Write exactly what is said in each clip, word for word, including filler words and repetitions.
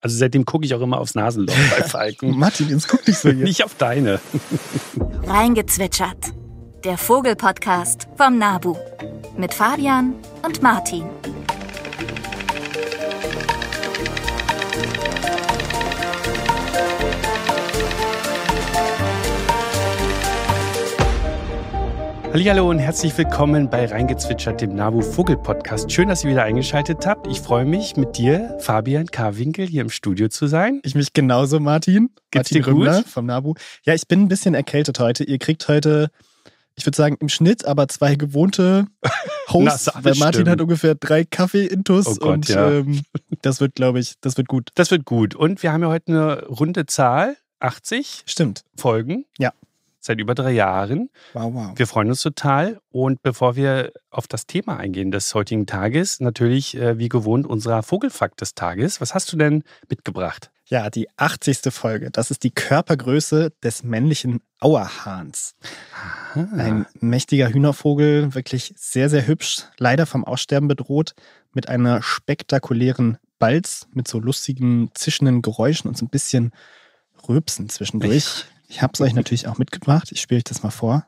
Also seitdem gucke ich auch immer aufs Nasenloch bei Falken. Martin, jetzt guck nicht so hier. Nicht auf deine. Reingezwitschert. Der Vogel-Podcast vom NABU. Mit Fabian und Martin. Hallihallo und herzlich willkommen bei Reingezwitschert, dem NABU Vogel-Podcast. Schön, dass ihr wieder eingeschaltet habt. Ich freue mich, mit dir, Fabian K. Winkel, hier im Studio zu sein. Ich mich genauso, Martin. Geht's Martin dir gut? Rümmler vom NABU. Ja, ich bin ein bisschen erkältet heute. Ihr kriegt heute, ich würde sagen, im Schnitt aber zwei gewohnte Hosts, Na, weil Martin stimmt. hat ungefähr drei Kaffee-Intus Oh Gott, und ja. ähm, das wird, glaube ich, das wird gut. Das wird gut. Und wir haben ja heute eine runde Zahl, achtzig Stimmt. Folgen. Ja. Seit über drei Jahren. Wow, wow. Wir freuen uns total. Und bevor wir auf das Thema eingehen des heutigen Tages, natürlich äh, wie gewohnt unser Vogelfakt des Tages. Was hast du denn mitgebracht? Ja, die achtzigste Folge. Das ist die Körpergröße des männlichen Auerhahns. Ah. Ein mächtiger Hühnervogel, wirklich sehr, sehr hübsch, leider vom Aussterben bedroht, mit einer spektakulären Balz, mit so lustigen, zischenden Geräuschen und so ein bisschen Rülpsen zwischendurch. Ich habe es euch natürlich auch mitgebracht. Ich spiele euch das mal vor.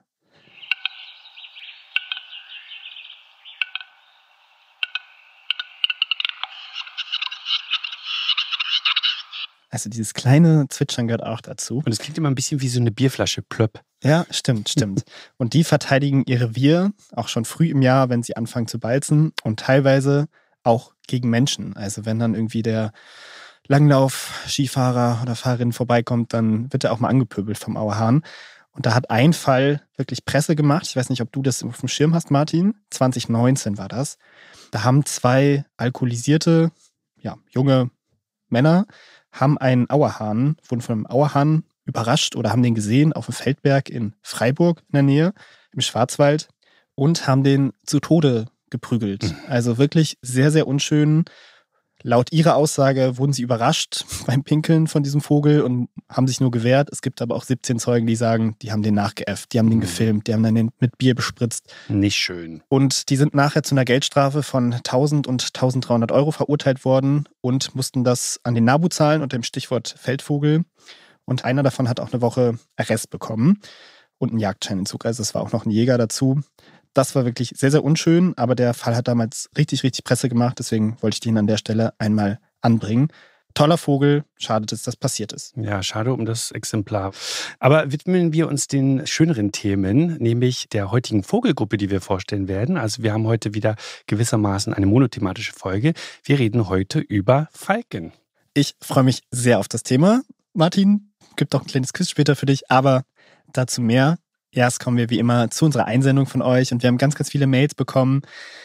Also dieses kleine Zwitschern gehört auch dazu. Und es klingt immer ein bisschen wie so eine Bierflasche, plöpp. Ja, stimmt, stimmt. Und die verteidigen ihr Revier auch schon früh im Jahr, wenn sie anfangen zu balzen und teilweise auch gegen Menschen. Also wenn dann irgendwie der Langlauf-Skifahrer oder Fahrerin vorbeikommt, dann wird er auch mal angepöbelt vom Auerhahn. Und da hat ein Fall wirklich Presse gemacht. Ich weiß nicht, ob du das auf dem Schirm hast, Martin. zwanzig neunzehn war das. Da haben zwei alkoholisierte, ja, junge Männer haben einen Auerhahn, wurden von einem Auerhahn überrascht oder haben den gesehen auf dem Feldberg in Freiburg in der Nähe, im Schwarzwald, und haben den zu Tode geprügelt. Mhm. Also wirklich sehr, sehr unschön. Laut ihrer Aussage wurden sie überrascht beim Pinkeln von diesem Vogel und haben sich nur gewehrt. Es gibt aber auch siebzehn Zeugen, die sagen, die haben den nachgeäfft, die haben den gefilmt, die haben dann den mit Bier bespritzt. Nicht schön. Und die sind nachher zu einer Geldstrafe von tausend und tausenddreihundert Euro verurteilt worden und mussten das an den NABU zahlen unter dem Stichwort Feldvogel. Und einer davon hat auch eine Woche Arrest bekommen und einen Jagdscheinentzug. Also es war auch noch ein Jäger dazu. Das war wirklich sehr, sehr unschön, aber der Fall hat damals richtig, richtig Presse gemacht. Deswegen wollte ich den an der Stelle einmal anbringen. Toller Vogel, schade, dass das passiert ist. Ja, schade um das Exemplar. Aber widmen wir uns den schöneren Themen, nämlich der heutigen Vogelgruppe, die wir vorstellen werden. Also wir haben heute wieder gewissermaßen eine monothematische Folge. Wir reden heute über Falken. Ich freue mich sehr auf das Thema. Martin, gibt auch ein kleines Quiz später für dich, aber dazu mehr. Erst kommen wir wie immer zu unserer Einsendung von euch und wir haben ganz, ganz viele Mails bekommen.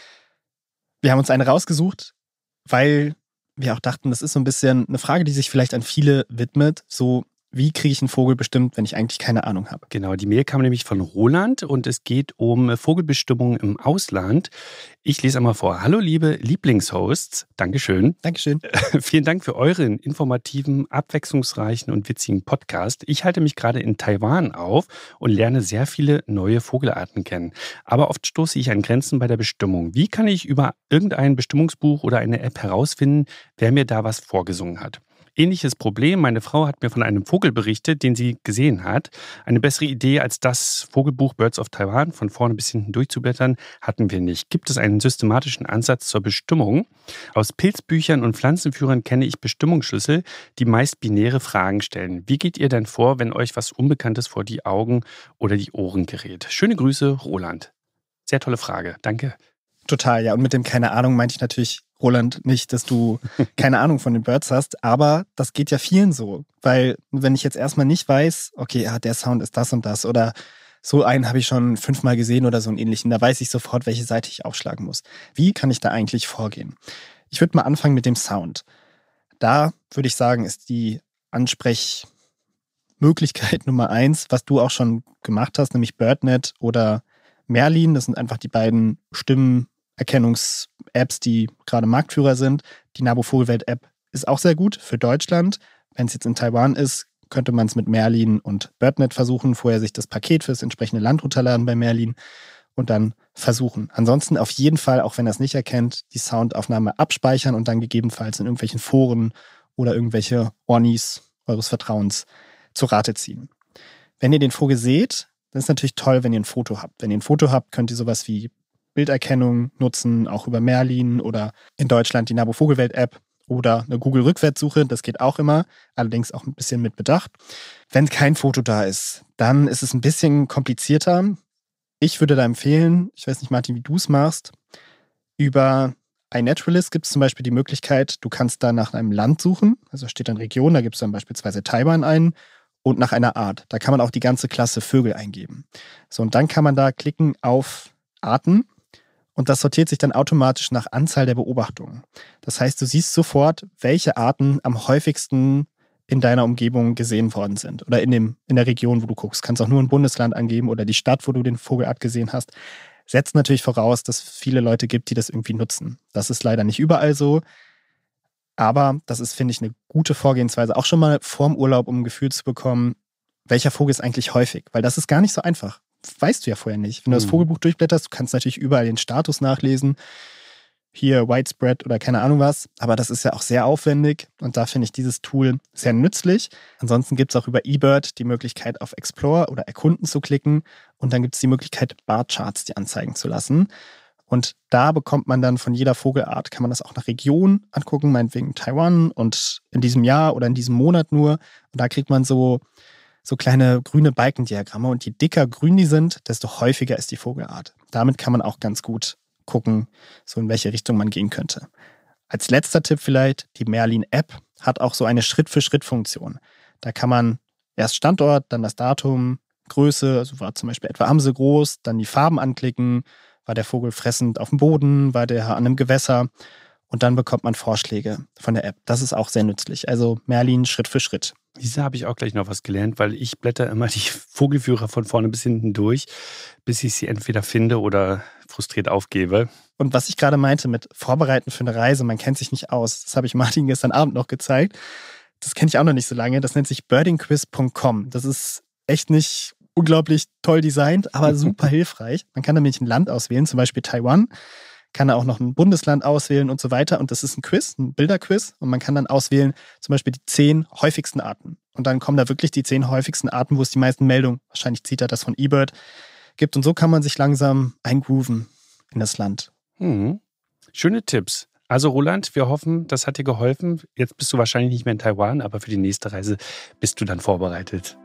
Wir haben uns eine rausgesucht, weil wir auch dachten, das ist so ein bisschen eine Frage, die sich vielleicht an viele widmet. So, wie kriege ich einen Vogel bestimmt, wenn ich eigentlich keine Ahnung habe? Genau, die Mail kam nämlich von Roland und es geht um Vogelbestimmungen im Ausland. Ich lese einmal vor. Hallo liebe Lieblingshosts, Dankeschön. Dankeschön. Vielen Dank für euren informativen, abwechslungsreichen und witzigen Podcast. Ich halte mich gerade in Taiwan auf und lerne sehr viele neue Vogelarten kennen. Aber oft stoße ich an Grenzen bei der Bestimmung. Wie kann ich über irgendein Bestimmungsbuch oder eine App herausfinden, wer mir da was vorgesungen hat? Ähnliches Problem. Meine Frau hat mir von einem Vogel berichtet, den sie gesehen hat. Eine bessere Idee als das Vogelbuch Birds of Taiwan von vorne bis hinten durchzublättern, hatten wir nicht. Gibt es einen systematischen Ansatz zur Bestimmung? Aus Pilzbüchern und Pflanzenführern kenne ich Bestimmungsschlüssel, die meist binäre Fragen stellen. Wie geht ihr denn vor, wenn euch was Unbekanntes vor die Augen oder die Ohren gerät? Schöne Grüße, Roland. Sehr tolle Frage. Danke. Total, ja. Und mit dem keine Ahnung meinte ich natürlich, Roland, nicht, dass du keine Ahnung von den Birds hast, aber das geht ja vielen so. Weil wenn ich jetzt erstmal nicht weiß, okay, ja, der Sound ist das und das oder so einen habe ich schon fünfmal gesehen oder so einen ähnlichen, da weiß ich sofort, welche Seite ich aufschlagen muss. Wie kann ich da eigentlich vorgehen? Ich würde mal anfangen mit dem Sound. Da würde ich sagen, ist die Ansprechmöglichkeit Nummer eins, was du auch schon gemacht hast, nämlich BirdNet oder Merlin. Das sind einfach die beiden Stimmenerkennungs-Apps, die gerade Marktführer sind. Die NABU Vogelwelt-App ist auch sehr gut für Deutschland. Wenn es jetzt in Taiwan ist, könnte man es mit Merlin und BirdNet versuchen. Vorher sich das Paket für das entsprechende Land runterladen bei Merlin und dann versuchen. Ansonsten auf jeden Fall, auch wenn er es nicht erkennt, die Soundaufnahme abspeichern und dann gegebenenfalls in irgendwelchen Foren oder irgendwelche Ornis eures Vertrauens zu Rate ziehen. Wenn ihr den Vogel seht, dann ist natürlich toll, wenn ihr ein Foto habt. Wenn ihr ein Foto habt, könnt ihr sowas wie Bilderkennung nutzen, auch über Merlin oder in Deutschland die NABU Vogelwelt-App oder eine Google-Rückwärtssuche, das geht auch immer, allerdings auch ein bisschen mit Bedacht. Wenn kein Foto da ist, dann ist es ein bisschen komplizierter. Ich würde da empfehlen, ich weiß nicht, Martin, wie du es machst, über iNaturalist gibt es zum Beispiel die Möglichkeit, du kannst da nach einem Land suchen, also da steht dann Region, da gibst du dann beispielsweise Taiwan ein und nach einer Art. Da kann man auch die ganze Klasse Vögel eingeben. So, und dann kann man da klicken auf Arten und das sortiert sich dann automatisch nach Anzahl der Beobachtungen. Das heißt, du siehst sofort, welche Arten am häufigsten in deiner Umgebung gesehen worden sind oder in, dem, in der Region, wo du guckst. Kannst auch nur ein Bundesland angeben oder die Stadt, wo du den Vogel abgesehen hast. Setzt natürlich voraus, dass es viele Leute gibt, die das irgendwie nutzen. Das ist leider nicht überall so, aber das ist, finde ich, eine gute Vorgehensweise. Auch schon mal vorm Urlaub, um ein Gefühl zu bekommen, welcher Vogel ist eigentlich häufig, weil das ist gar nicht so einfach. Weißt du ja vorher nicht. Wenn du das Vogelbuch durchblätterst, du kannst natürlich überall den Status nachlesen. Hier Widespread oder keine Ahnung was. Aber das ist ja auch sehr aufwendig und da finde ich dieses Tool sehr nützlich. Ansonsten gibt es auch über eBird die Möglichkeit, auf Explore oder Erkunden zu klicken und dann gibt es die Möglichkeit, Barcharts dir anzeigen zu lassen. Und da bekommt man dann von jeder Vogelart, kann man das auch nach Region angucken, meinetwegen Taiwan und in diesem Jahr oder in diesem Monat nur. Und da kriegt man so so kleine grüne Balkendiagramme und je dicker grün die sind, desto häufiger ist die Vogelart. Damit kann man auch ganz gut gucken, so in welche Richtung man gehen könnte. Als letzter Tipp vielleicht, die Merlin-App hat auch so eine Schritt-für-Schritt-Funktion. Da kann man erst Standort, dann das Datum, Größe, also war zum Beispiel etwa Amsel groß, dann die Farben anklicken, war der Vogel fressend auf dem Boden, war der an einem Gewässer und dann bekommt man Vorschläge von der App. Das ist auch sehr nützlich. Also Merlin Schritt für Schritt. Diese habe ich auch gleich noch was gelernt, weil ich blätter immer die Vogelführer von vorne bis hinten durch, bis ich sie entweder finde oder frustriert aufgebe. Und was ich gerade meinte mit Vorbereiten für eine Reise, man kennt sich nicht aus, das habe ich Martin gestern Abend noch gezeigt. Das kenne ich auch noch nicht so lange. Das nennt sich birding quiz punkt com. Das ist echt nicht unglaublich toll designt, aber super hilfreich. Man kann nämlich ein Land auswählen, zum Beispiel Taiwan. Kann er auch noch ein Bundesland auswählen und so weiter. Und das ist ein Quiz, ein Bilderquiz. Und man kann dann auswählen, zum Beispiel die zehn häufigsten Arten. Und dann kommen da wirklich die zehn häufigsten Arten, wo es die meisten Meldungen, wahrscheinlich zieht er das von eBird, gibt. Und so kann man sich langsam eingrooven in das Land. Hm. Schöne Tipps. Also Roland, wir hoffen, das hat dir geholfen. Jetzt bist du wahrscheinlich nicht mehr in Taiwan, aber für die nächste Reise bist du dann vorbereitet.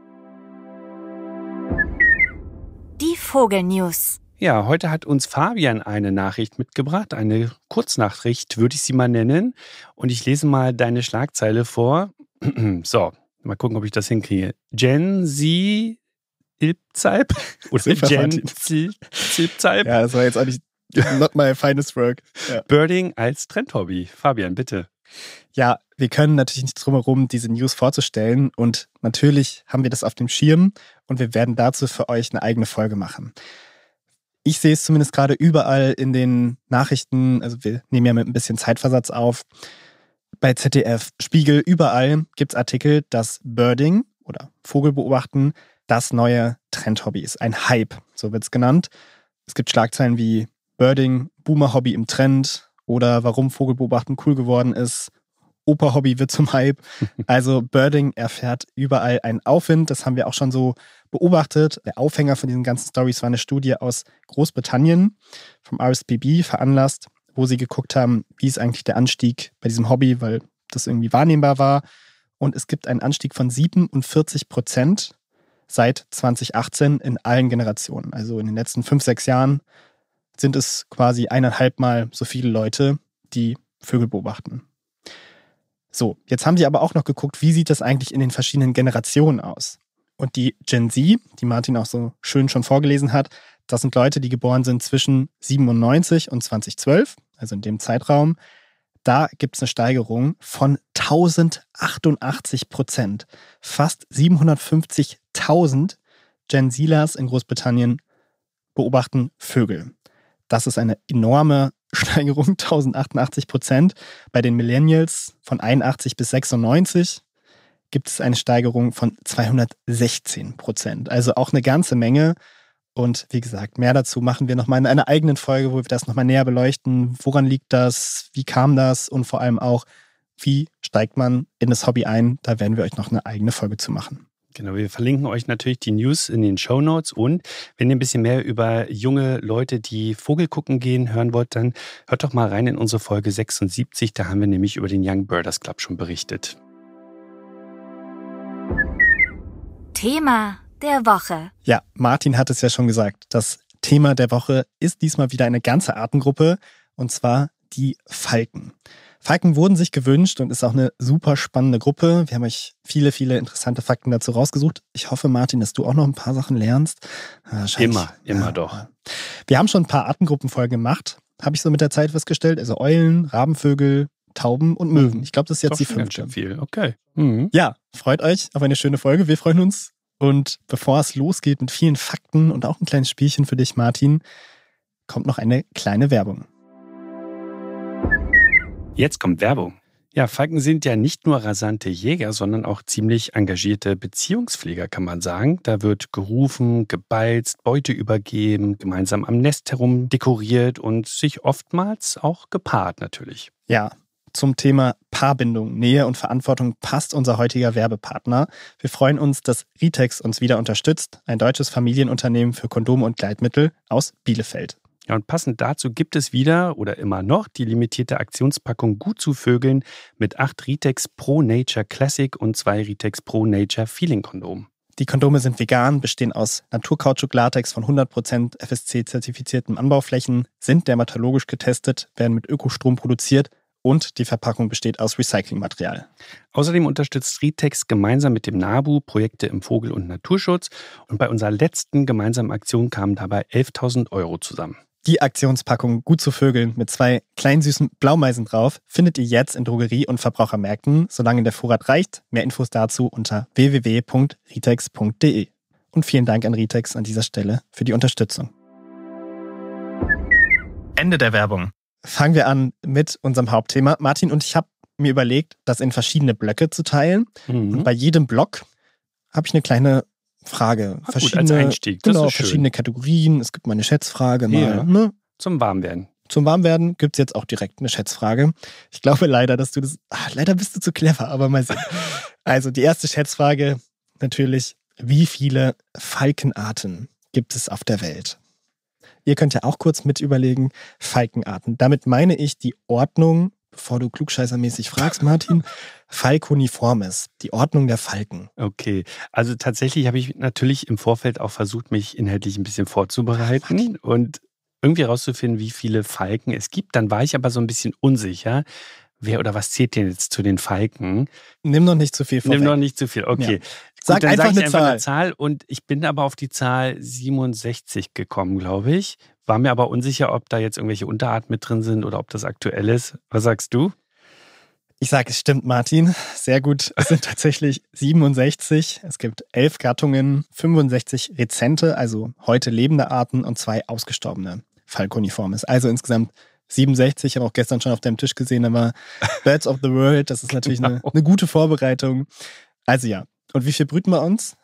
Die Vogelnews. Ja, heute hat uns Fabian eine Nachricht mitgebracht, eine Kurznachricht, würde ich sie mal nennen. Und ich lese mal deine Schlagzeile vor. So, mal gucken, ob ich das hinkriege. Gen Z Ilpzalp? Oder Gen Z Ilpzalp? Ja, das war jetzt auch nicht not my finest work. Ja. Birding als Trendhobby. Fabian, bitte. Ja, wir können natürlich nicht drum herum, diese News vorzustellen. Und natürlich haben wir das auf dem Schirm und wir werden dazu für euch eine eigene Folge machen. Ich sehe es zumindest gerade überall in den Nachrichten, also wir nehmen ja mit ein bisschen Zeitversatz auf, bei Z D F, Spiegel, überall gibt es Artikel, dass Birding oder Vogelbeobachten das neue Trendhobby ist. Ein Hype, so wird es genannt. Es gibt Schlagzeilen wie Birding, Boomer-Hobby im Trend oder warum Vogelbeobachten cool geworden ist. Opa-Hobby wird zum Hype. Also Birding erfährt überall einen Aufwind. Das haben wir auch schon so beobachtet. Der Aufhänger von diesen ganzen Stories war eine Studie aus Großbritannien vom R S P B veranlasst, wo sie geguckt haben, wie ist eigentlich der Anstieg bei diesem Hobby, weil das irgendwie wahrnehmbar war. Und es gibt einen Anstieg von siebenundvierzig Prozent seit zwanzig achtzehn in allen Generationen. Also in den letzten fünf, sechs Jahren sind es quasi eineinhalb Mal so viele Leute, die Vögel beobachten. So, jetzt haben sie aber auch noch geguckt, wie sieht das eigentlich in den verschiedenen Generationen aus? Und die Gen Z, die Martin auch so schön schon vorgelesen hat, das sind Leute, die geboren sind zwischen siebenundneunzig und zweitausendzwölf, also in dem Zeitraum. Da gibt es eine Steigerung von tausendachundachtzig Prozent. Fast siebenhundertfünfzigtausend Gen Zlers in Großbritannien beobachten Vögel. Das ist eine enorme Steigerung, tausendachundachtzig Prozent. Bei den Millennials von einundachtzig bis sechsundneunzig gibt es eine Steigerung von zweihundertsechzehn Prozent. Also auch eine ganze Menge. Und wie gesagt, mehr dazu machen wir nochmal in einer eigenen Folge, wo wir das nochmal näher beleuchten. Woran liegt das? Wie kam das? Und vor allem auch, wie steigt man in das Hobby ein? Da werden wir euch noch eine eigene Folge zu machen. Genau, wir verlinken euch natürlich die News in den Shownotes und wenn ihr ein bisschen mehr über junge Leute, die Vogel gucken gehen, hören wollt, dann hört doch mal rein in unsere Folge sechsundsiebzig. Da haben wir nämlich über den Young Birders Club schon berichtet. Thema der Woche. Ja, Martin hat es ja schon gesagt. Das Thema der Woche ist diesmal wieder eine ganze Artengruppe und zwar die Falken. Falken wurden sich gewünscht und ist auch eine super spannende Gruppe. Wir haben euch viele, viele interessante Fakten dazu rausgesucht. Ich hoffe, Martin, dass du auch noch ein paar Sachen lernst. Immer, immer ja, doch. Wir haben schon ein paar Artengruppenfolgen gemacht, habe ich so mit der Zeit festgestellt. Also Eulen, Rabenvögel, Tauben und Möwen. Ich glaube, das ist jetzt doch die schon fünfte. Ganz schön viel, okay. Mhm. Ja, freut euch auf eine schöne Folge. Wir freuen uns. Und bevor es losgeht mit vielen Fakten und auch ein kleines Spielchen für dich, Martin, kommt noch eine kleine Werbung. Jetzt kommt Werbung. Ja, Falken sind ja nicht nur rasante Jäger, sondern auch ziemlich engagierte Beziehungspfleger, kann man sagen. Da wird gerufen, gebeizt, Beute übergeben, gemeinsam am Nest herum dekoriert und sich oftmals auch gepaart natürlich. Ja, zum Thema Paarbindung, Nähe und Verantwortung passt unser heutiger Werbepartner. Wir freuen uns, dass Ritex uns wieder unterstützt, ein deutsches Familienunternehmen für Kondome und Gleitmittel aus Bielefeld. Ja, und passend dazu gibt es wieder oder immer noch die limitierte Aktionspackung Gut zu Vögeln mit acht Ritex Pro Nature Classic und zwei Ritex Pro Nature Feeling Kondomen. Die Kondome sind vegan, bestehen aus Naturkautschuk-Latex von hundert Prozent F S C-zertifizierten Anbauflächen, sind dermatologisch getestet, werden mit Ökostrom produziert und die Verpackung besteht aus Recyclingmaterial. Außerdem unterstützt Ritex gemeinsam mit dem NABU Projekte im Vogel- und Naturschutz und bei unserer letzten gemeinsamen Aktion kamen dabei elftausend Euro zusammen. Die Aktionspackung Gut zu Vögeln mit zwei kleinen süßen Blaumeisen drauf findet ihr jetzt in Drogerie- und Verbrauchermärkten, solange der Vorrat reicht. Mehr Infos dazu unter w w w punkt ritex punkt d e. Und vielen Dank an Ritex an dieser Stelle für die Unterstützung. Ende der Werbung. Fangen wir an mit unserem Hauptthema. Martin und ich habe mir überlegt, das in verschiedene Blöcke zu teilen. Mhm. Und bei jedem Block habe ich eine kleine Frage. Ach, verschiedene, gut, als Einstieg. Das genau, ist schön. Verschiedene Kategorien. Es gibt mal eine Schätzfrage. Mal, ja. ne? Zum Warmwerden. Zum Warmwerden gibt es jetzt auch direkt eine Schätzfrage. Ich glaube leider, dass du das... Ach, leider bist du zu clever, aber mal sehen. Also die erste Schätzfrage natürlich. Wie viele Falkenarten gibt es auf der Welt? Ihr könnt ja auch kurz mit überlegen. Falkenarten. Damit meine ich die Ordnung, bevor du klugscheißermäßig fragst, Martin, Falconiformes, die Ordnung der Falken. Okay, also tatsächlich habe ich natürlich im Vorfeld auch versucht, mich inhaltlich ein bisschen vorzubereiten und irgendwie herauszufinden, wie viele Falken es gibt. Dann war ich aber so ein bisschen unsicher. Wer oder was zählt denn jetzt zu den Falken? Nimm noch nicht zu viel vorweg. Nimm noch nicht zu viel, okay. Ja. Sag Gut, dann einfach, sag ich eine, einfach Zahl. eine Zahl und ich bin aber auf die Zahl siebenundsechzig gekommen, glaube ich. War mir aber unsicher, ob da jetzt irgendwelche Unterarten mit drin sind oder ob das aktuell ist. Was sagst du? Ich sage, es stimmt, Martin. Sehr gut. Es sind tatsächlich siebenundsechzig. Es gibt elf Gattungen, fünfundsechzig rezente, also heute lebende Arten und zwei ausgestorbene Falconiformes. Also insgesamt siebenundsechzig. Ich habe auch gestern schon auf deinem Tisch gesehen, da war Birds of the World. Das ist natürlich genau. eine, eine gute Vorbereitung. Also ja. Und wie viel brüten wir uns?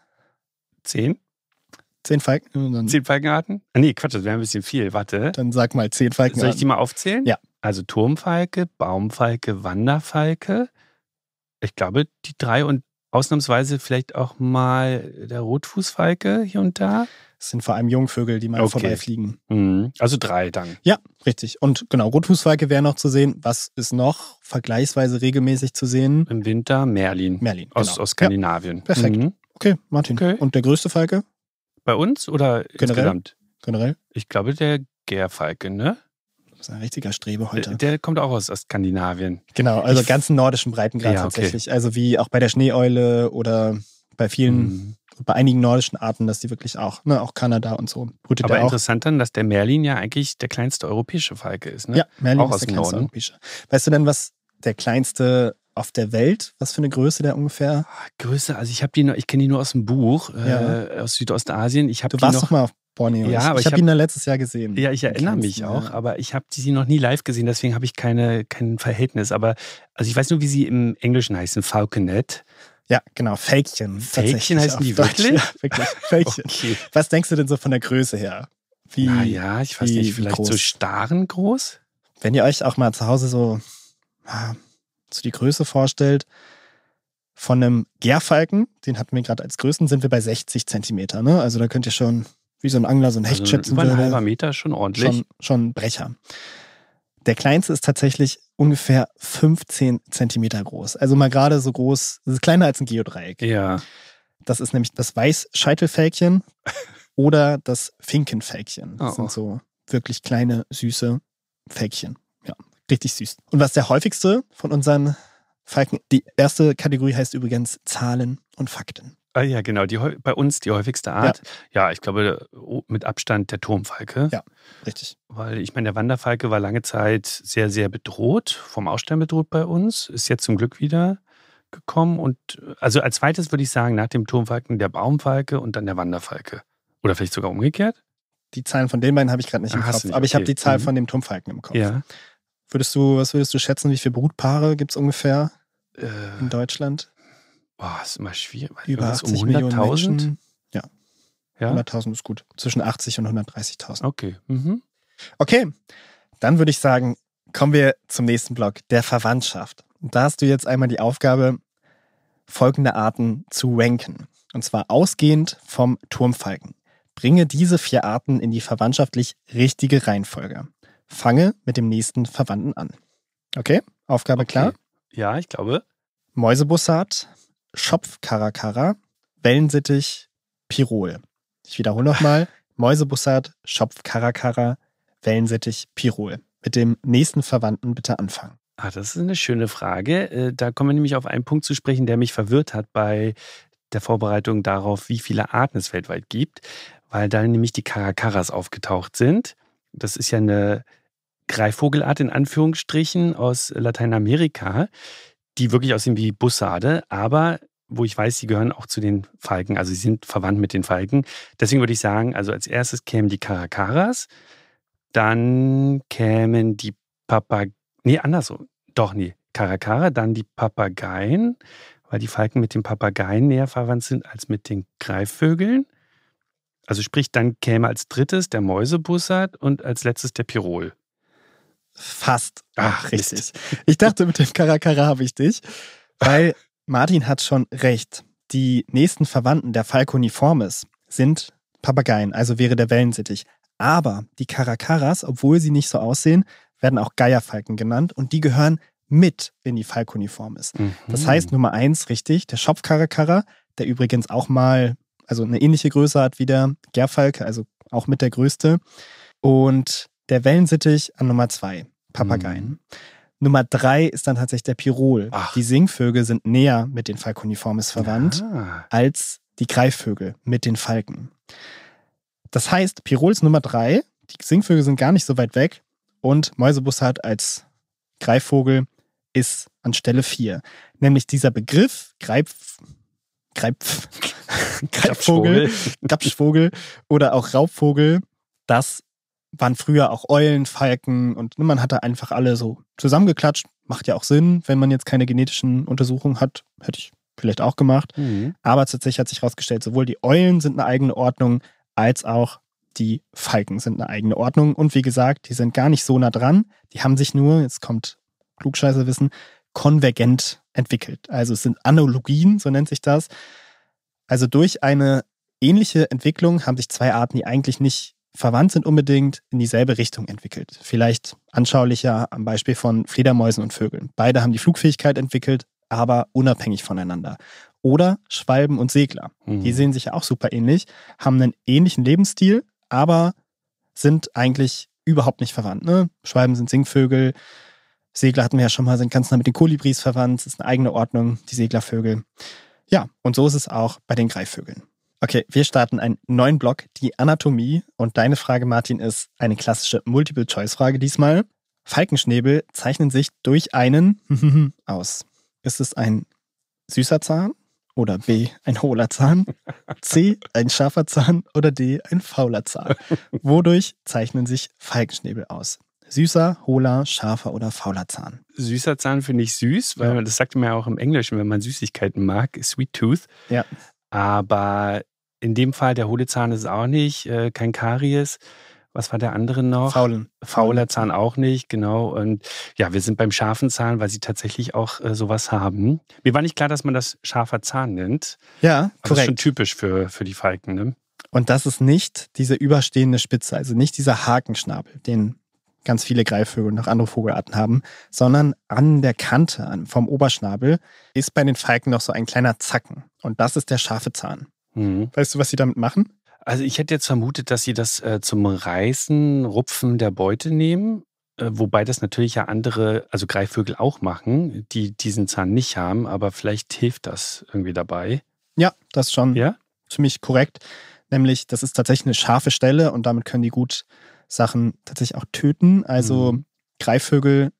Zehn? Zehn Falken? Dann, zehn Falkenarten? Ah, nee, Quatsch, das wäre ein bisschen viel. Warte. Dann sag mal zehn Falkenarten. Soll ich die mal aufzählen? Ja. Also Turmfalke, Baumfalke, Wanderfalke. Ich glaube, die drei und ausnahmsweise vielleicht auch mal der Rotfußfalke hier und da. Das sind vor allem Jungvögel, die mal okay. vorbeifliegen. Mhm. Also drei dann. Ja, richtig. Und genau, Rotfußfalke wäre noch zu sehen. Was ist noch vergleichsweise regelmäßig zu sehen? Im Winter Merlin. Merlin, aus, genau. aus Skandinavien. Ja, perfekt. Mhm. Okay, Martin. Okay. Und der größte Falke? Bei uns oder Generell? insgesamt? Generell? Ich glaube, der Gärfalke, ne? Das ist ein richtiger Strebe heute. Der, der kommt auch aus, aus Skandinavien. Genau, also ich ganzen nordischen Breitengrad ja, okay. tatsächlich. Also wie auch bei der Schneeeule oder bei vielen, mhm. bei einigen nordischen Arten, dass die wirklich auch, ne, auch Kanada und so, brütet Aber der auch. interessant dann, dass der Merlin ja eigentlich der kleinste europäische Falke ist, ne? Ja, Merlin auch ist aus der dem kleinste Norden. europäische. Weißt du denn, was der kleinste auf der Welt, was für eine Größe der ungefähr? Größe, also ich habe die noch, ich kenne die nur aus dem Buch, Ja. äh, aus Südostasien. Ich Du die warst noch, doch mal auf Borneo. Ja, ich aber ich ich habe hab- ihn da letztes Jahr gesehen. Ja, ich Den erinnere mich kleinsten, auch, ja. aber ich habe sie noch nie live gesehen, deswegen habe ich keine, kein Verhältnis. Aber also ich weiß nur, wie sie im Englischen heißen, Falconet. Ja, genau, Fälkchen. Fälkchen tatsächlich heißen auf die Deutsch. wirklich? Ja, wirklich, Fälkchen. Okay. Was denkst du denn so von der Größe her? Wie, Naja, ich weiß wie- nicht, wie vielleicht groß? so Staren groß? Wenn ihr euch auch mal zu Hause so ah, so die Größe vorstellt, von einem Gärfalken, den hatten wir gerade als größten, sind wir bei sechzig Zentimeter. Ne? Also da könnt ihr schon, wie so ein Angler so ein Hecht Also schätzen über ein würde. halber Meter schon ordentlich. Schon, schon ein Brecher. Der kleinste ist tatsächlich ungefähr fünfzehn Zentimeter groß. Also mal gerade so groß, das ist kleiner als ein Geodreieck. Ja. Das ist nämlich das Weißscheitelfälkchen oder das Finkenfälkchen. Das Oh. sind so wirklich kleine, süße Fälkchen. Ja, richtig süß. Und was ist der häufigste von unseren Falken? Die erste Kategorie heißt übrigens Zahlen und Fakten. Ah, ja, genau. Die, häu- bei uns die häufigste Art. Ja, ich glaube oh, mit Abstand der Turmfalke. Ja, richtig. Weil ich meine, der Wanderfalke war lange Zeit sehr, sehr bedroht, vom Aussterben bedroht bei uns. Ist jetzt zum Glück wieder gekommen. Und also als zweites würde ich sagen, nach dem Turmfalken der Baumfalke und dann der Wanderfalke. Oder vielleicht sogar umgekehrt. Die Zahlen von den beiden habe ich gerade nicht im Ah, hast Kopf, du nicht, aber ich habe okay. die Zahl Mhm. von dem Turmfalken im Kopf. Ja. Würdest du, was würdest du schätzen, wie viele Brutpaare gibt es ungefähr Äh, in Deutschland? boah, ist immer schwierig. Über Irgendwas achtzig Millionen hunderttausend? Menschen. Ja, Ja? hunderttausend ist gut. Zwischen achtzig und hundertdreißigtausend. Okay. Mhm. Okay, dann würde ich sagen, kommen wir zum nächsten Block, der Verwandtschaft. Und da hast du jetzt einmal die Aufgabe, folgende Arten zu ranken. Und zwar ausgehend vom Turmfalken. Bringe diese vier Arten in die verwandtschaftlich richtige Reihenfolge. Fange mit dem nächsten Verwandten an. Okay, Aufgabe Okay. klar? Ja, ich glaube. Mäusebussard, Schopfkarakara, Wellensittich, Pirol. Ich wiederhole nochmal. Mäusebussard, Schopfkarakara, Wellensittich, Pirol. Mit dem nächsten Verwandten bitte anfangen. Ah, das ist eine schöne Frage. Äh, Da kommen wir nämlich auf einen Punkt zu sprechen, der mich verwirrt hat bei der Vorbereitung darauf, wie viele Arten es weltweit gibt, weil da nämlich die Karakaras aufgetaucht sind. Das ist ja eine Greifvogelart in Anführungsstrichen aus Lateinamerika, die wirklich aussehen wie Bussarde, aber wo ich weiß, sie gehören auch zu den Falken, also sie sind verwandt mit den Falken. Deswegen würde ich sagen, also als erstes kämen die Karakaras, dann kämen die Papageien, nee, andersrum, doch, nee, Karakara, dann die Papageien, weil die Falken mit den Papageien näher verwandt sind als mit den Greifvögeln. Also sprich, dann käme als drittes der Mäusebussard und als letztes der Pirol. Fast. Ach, richtig. Ich dachte, mit dem Karakara habe ich dich, weil Martin hat schon recht. Die nächsten Verwandten der Falconiformis sind Papageien, also wäre der Wellensittich. Aber die Karakaras, obwohl sie nicht so aussehen, werden auch Geierfalken genannt und die gehören mit in die Falconiformis. Mhm. Das heißt, Nummer eins, richtig, der Schopfkarakara, der übrigens auch mal, also eine ähnliche Größe hat wie der Gärfalke, also auch mit der größte. Und der Wellensittich an Nummer zwei, Papageien. Mhm. Nummer drei ist dann tatsächlich der Pirol. Ach. Die Singvögel sind näher mit den Falconiformis verwandt Ah. als die Greifvögel mit den Falken. Das heißt, Pirol ist Nummer drei, die Singvögel sind gar nicht so weit weg und Mäusebussard als Greifvogel ist an Stelle vier. Nämlich dieser Begriff Greif, Greif, Greifvogel, Grapschvogel oder auch Raubvogel, das waren früher auch Eulen, Falken und man hat da einfach alle so zusammengeklatscht. Macht ja auch Sinn, wenn man jetzt keine genetischen Untersuchungen hat. Hätte ich vielleicht auch gemacht. Mhm. Aber tatsächlich hat sich herausgestellt, sowohl die Eulen sind eine eigene Ordnung, als auch die Falken sind eine eigene Ordnung. Und wie gesagt, die sind gar nicht so nah dran. Die haben sich nur, jetzt kommt Klugscheißerwissen, konvergent entwickelt. Also es sind Analogien, so nennt sich das. Also durch eine ähnliche Entwicklung haben sich zwei Arten, die eigentlich nicht verwandt sind, unbedingt in dieselbe Richtung entwickelt. Vielleicht anschaulicher am Beispiel von Fledermäusen und Vögeln. Beide haben die Flugfähigkeit entwickelt, aber unabhängig voneinander. Oder Schwalben und Segler. Mhm. Die sehen sich ja auch super ähnlich, haben einen ähnlichen Lebensstil, aber sind eigentlich überhaupt nicht verwandt. Ne? Schwalben sind Singvögel, Segler hatten wir ja schon mal, sind ganz nah mit den Kolibris verwandt. Das ist eine eigene Ordnung, die Seglervögel. Ja, und so ist es auch bei den Greifvögeln. Okay, wir starten einen neuen Block, die Anatomie. Und deine Frage, Martin, ist eine klassische Multiple-Choice-Frage diesmal. Falkenschnäbel zeichnen sich durch einen aus. Ist es ein süßer Zahn oder B, ein hohler Zahn, C, ein scharfer Zahn oder D, ein fauler Zahn? Wodurch zeichnen sich Falkenschnäbel aus? Süßer, hohler, scharfer oder fauler Zahn? Süßer Zahn finde ich süß, weil Ja. das sagt man ja auch im Englischen, wenn man Süßigkeiten mag, Sweet Tooth. Ja. Aber in dem Fall, der hohle Zahn ist es auch nicht, äh, kein Karies. Was war der andere noch? Faulen. Fauler Zahn auch nicht, genau. Und ja, wir sind beim scharfen Zahn, weil sie tatsächlich auch äh, sowas haben. Mir war nicht klar, dass man das scharfer Zahn nennt. Ja, Aber das ist korrekt. schon typisch für, für die Falken, ne? Und das ist nicht diese überstehende Spitze, also nicht dieser Hakenschnabel, den ganz viele Greifvögel und auch andere Vogelarten haben, sondern an der Kante an, vom Oberschnabel ist bei den Falken noch so ein kleiner Zacken. Und das ist der scharfe Zahn. Mhm. Weißt du, was sie damit machen? Also ich hätte jetzt vermutet, dass sie das äh, zum Reißen, Rupfen der Beute nehmen, äh, wobei das natürlich ja andere, also Greifvögel auch machen, die diesen Zahn nicht haben, aber vielleicht hilft das irgendwie dabei. Ja, das ist schon Ja? ziemlich korrekt. Nämlich, das ist tatsächlich eine scharfe Stelle und damit können die gut Sachen tatsächlich auch töten. Also Mhm. Greifvögel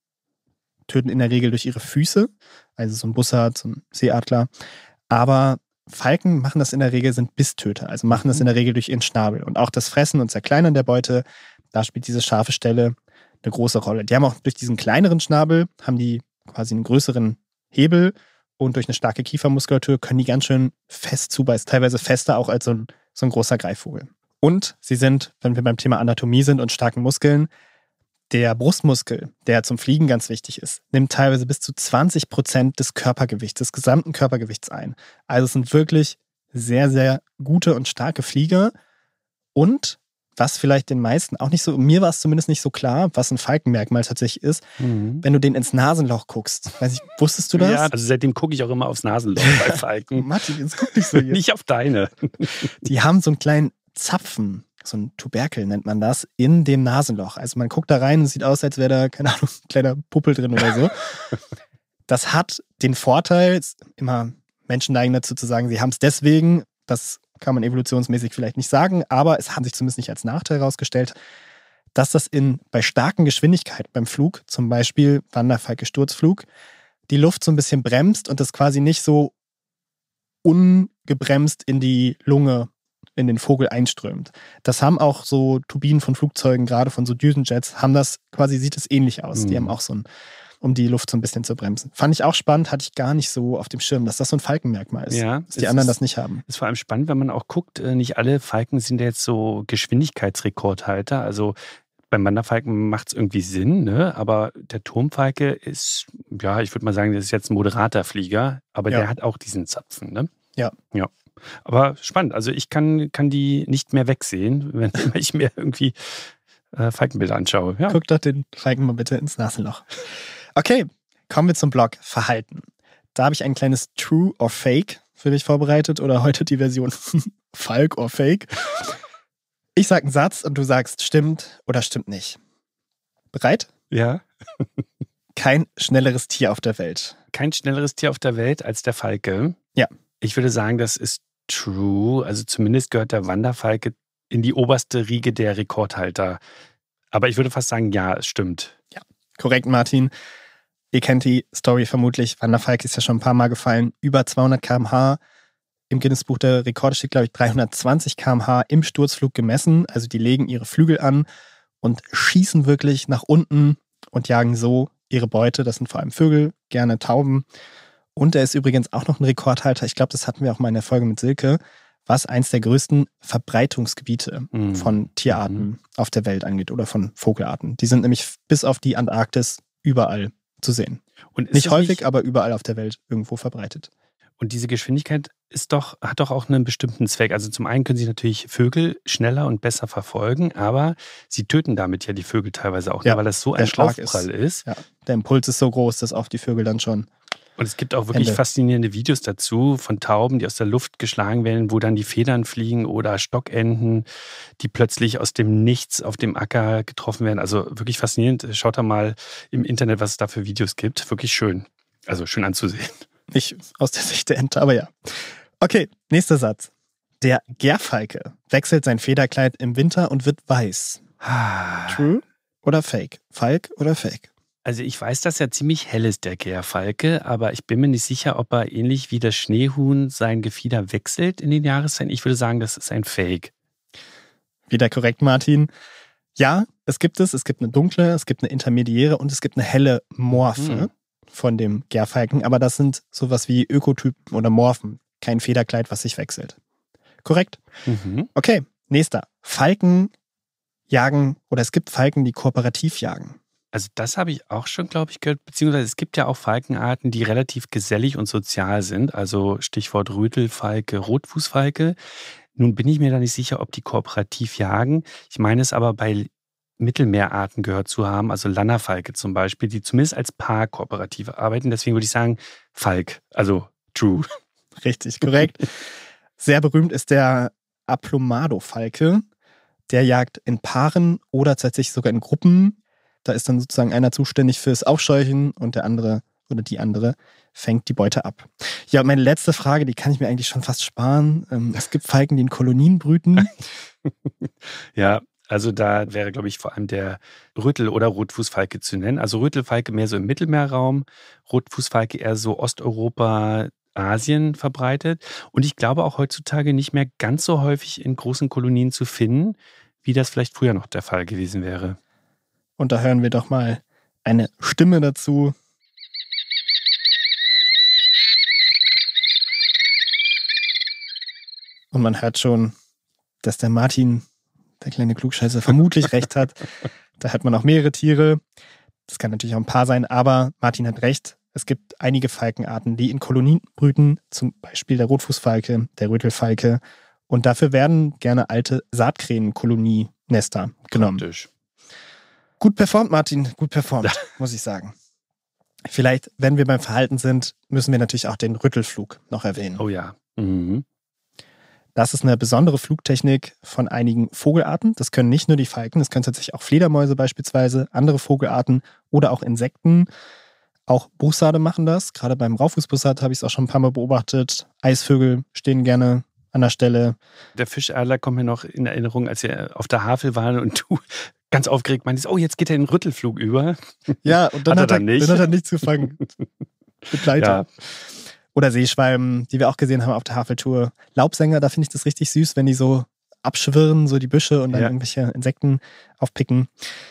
töten in der Regel durch ihre Füße, also so ein Bussard, so ein Seeadler. Aber Falken machen das in der Regel, sind Bisstöter, also machen das in der Regel durch ihren Schnabel. Und auch das Fressen und Zerkleinern der Beute, da spielt diese scharfe Stelle eine große Rolle. Die haben auch durch diesen kleineren Schnabel, haben die quasi einen größeren Hebel und durch eine starke Kiefermuskulatur können die ganz schön fest zubeißen, teilweise fester auch als so ein, so ein großer Greifvogel. Und sie sind, wenn wir beim Thema Anatomie sind und starken Muskeln, der Brustmuskel, der zum Fliegen ganz wichtig ist, nimmt teilweise bis zu zwanzig Prozent des Körpergewichts, des gesamten Körpergewichts ein. Also es sind wirklich sehr, sehr gute und starke Flieger. Und was vielleicht den meisten auch nicht so, mir war es zumindest nicht so klar, was ein Falkenmerkmal tatsächlich ist, Mhm. wenn du den ins Nasenloch guckst. Weiß ich, wusstest du das? Ja, also seitdem gucke ich auch immer aufs Nasenloch bei Falken. Martin, jetzt guck nicht so hier. Nicht auf deine. Die haben so einen kleinen Zapfen, so ein Tuberkel nennt man das, in dem Nasenloch. Also man guckt da rein und sieht aus, als wäre da, keine Ahnung, ein kleiner Puppel drin oder so. Das hat den Vorteil, immer Menschen neigen dazu zu sagen, sie haben es deswegen, das kann man evolutionsmäßig vielleicht nicht sagen, aber es hat sich zumindest nicht als Nachteil herausgestellt, dass das in, bei starken Geschwindigkeiten beim Flug, zum Beispiel Wanderfalke Sturzflug, die Luft so ein bisschen bremst und das quasi nicht so ungebremst in die Lunge, in den Vogel einströmt. Das haben auch so Turbinen von Flugzeugen, gerade von so Düsenjets, haben das quasi, sieht es ähnlich aus. Mhm. Die haben auch so ein, um die Luft so ein bisschen zu bremsen. Fand ich auch spannend, hatte ich gar nicht so auf dem Schirm, dass das so ein Falkenmerkmal ist, Ja, dass die es anderen ist- das nicht haben. Ist vor allem spannend, wenn man auch guckt, äh, nicht alle Falken sind jetzt so Geschwindigkeitsrekordhalter. Also beim Wanderfalken macht es irgendwie Sinn, ne? Aber der Turmfalke ist, ja, ich würde mal sagen, das ist jetzt ein moderater Flieger, aber Ja. der hat auch diesen Zapfen, ne? Ja. Ja. Aber spannend. Also ich kann, kann die nicht mehr wegsehen, wenn ich mir irgendwie äh, Falkenbilder anschaue. Ja. Guck doch den Falken mal bitte ins Nasenloch. Okay, kommen wir zum Block Verhalten. Da habe ich ein kleines True or Fake für dich vorbereitet oder heute die Version Falk or Fake. Ich sage einen Satz und du sagst stimmt oder stimmt nicht. Bereit? Ja. Kein schnelleres Tier auf der Welt. Kein schnelleres Tier auf der Welt als der Falke. Ja. Ich würde sagen, das ist true. Also zumindest gehört der Wanderfalke in die oberste Riege der Rekordhalter. Aber ich würde fast sagen, ja, es stimmt. Korrekt, Martin. Ihr kennt die Story vermutlich. Wanderfalke ist ja schon ein paar Mal gefallen. Über zweihundert Kilometer pro Stunde. Im Guinness-Buch der Rekorde steht, glaube ich, dreihundertzwanzig Kilometer pro Stunde im Sturzflug gemessen. Also die legen ihre Flügel an und schießen wirklich nach unten und jagen so ihre Beute. Das sind vor allem Vögel, gerne Tauben. Und er ist übrigens auch noch ein Rekordhalter. Ich glaube, das hatten wir auch mal in der Folge mit Silke, was eins der größten Verbreitungsgebiete Mhm. von Tierarten Mhm. auf der Welt angeht oder von Vogelarten. Die sind nämlich bis auf die Antarktis überall zu sehen. Und ist Nicht es häufig, aber überall auf der Welt irgendwo verbreitet. Und diese Geschwindigkeit ist doch, hat doch auch einen bestimmten Zweck. Also zum einen können sie natürlich Vögel schneller und besser verfolgen, aber sie töten damit ja die Vögel teilweise auch, Ja, ne, weil das so der ein Schlag Aufprall ist- ist. Ja, der Impuls ist so groß, dass auf die Vögel dann schon. Und es gibt auch wirklich Ende. faszinierende Videos dazu von Tauben, die aus der Luft geschlagen werden, wo dann die Federn fliegen oder Stockenten, die plötzlich aus dem Nichts auf dem Acker getroffen werden. Also wirklich faszinierend. Schaut da mal im Internet, was es da für Videos gibt. Wirklich schön. Also schön anzusehen. Nicht aus der Sicht der Ente, aber ja. Okay, nächster Satz. Der Gärfalke wechselt sein Federkleid im Winter und wird weiß. True oder Fake? Falk oder Fake? Also ich weiß, dass er ziemlich hell ist, der Gärfalke, aber ich bin mir nicht sicher, ob er ähnlich wie das Schneehuhn sein Gefieder wechselt in den Jahreszeiten. Ich würde sagen, das ist ein Fake. Wieder korrekt, Martin. Ja, es gibt es. Es gibt eine dunkle, es gibt eine intermediäre und es gibt eine helle Morphe Hm. von dem Gärfalken. Aber das sind sowas wie Ökotypen oder Morphen. Kein Federkleid, was sich wechselt. Korrekt. Mhm. Okay, nächster. Falken jagen oder es gibt Falken, die kooperativ jagen. Also das habe ich auch schon, glaube ich, gehört. Beziehungsweise es gibt ja auch Falkenarten, die relativ gesellig und sozial sind. Also Stichwort Rötelfalke, Rotfußfalke. Nun bin ich mir da nicht sicher, ob die kooperativ jagen. Ich meine es aber bei Mittelmeerarten gehört zu haben, also Lannerfalke zum Beispiel, die zumindest als Paar kooperativ arbeiten. Deswegen würde ich sagen Falk, also true. Richtig, korrekt. Sehr berühmt ist der Aplomado-Falke. Der jagt in Paaren oder tatsächlich sogar in Gruppen. Da ist dann sozusagen einer zuständig fürs Aufscheuchen und der andere oder die andere fängt die Beute ab. Ja, meine letzte Frage, die kann ich mir eigentlich schon fast sparen. Ähm, es gibt Falken, die in Kolonien brüten. Ja, also da wäre, glaube ich, vor allem der Rötel- oder Rotfußfalke zu nennen. Also Rötelfalke mehr so im Mittelmeerraum, Rotfußfalke eher so Osteuropa, Asien verbreitet. Und ich glaube auch heutzutage nicht mehr ganz so häufig in großen Kolonien zu finden, wie das vielleicht früher noch der Fall gewesen wäre. Und da hören wir doch mal eine Stimme dazu. Und man hört schon, dass der Martin, der kleine Klugscheißer, vermutlich recht hat. Da hat man auch mehrere Tiere. Das kann natürlich auch ein Paar sein, aber Martin hat recht. Es gibt einige Falkenarten, die in Kolonien brüten, zum Beispiel der Rotfußfalke, der Rötelfalke. Und dafür werden gerne alte Saatkrähenkolonienester genommen. Praktisch. Gut performt, Martin, gut performt, muss ich sagen. Vielleicht, wenn wir beim Verhalten sind, müssen wir natürlich auch den Rüttelflug noch erwähnen. Oh ja. Mhm. Das ist eine besondere Flugtechnik von einigen Vogelarten. Das können nicht nur die Falken, das können tatsächlich auch Fledermäuse beispielsweise, andere Vogelarten oder auch Insekten. Auch Bussarde machen das. Gerade beim Raufußbussard habe ich es auch schon ein paar Mal beobachtet. Eisvögel stehen gerne an der Stelle. Der Fischadler kommt mir noch in Erinnerung, als wir auf der Havel waren und du ganz aufgeregt meintest, oh, jetzt geht er in den Rüttelflug über. Ja, und dann hat, hat er er, dann nicht. Dann hat er nichts gefangen. Begleiter. Ja. Oder Seeschwalben, die wir auch gesehen haben auf der Haveltour. Laubsänger, da finde ich das richtig süß, wenn die so abschwirren, so die Büsche und dann Ja. irgendwelche Insekten aufpicken.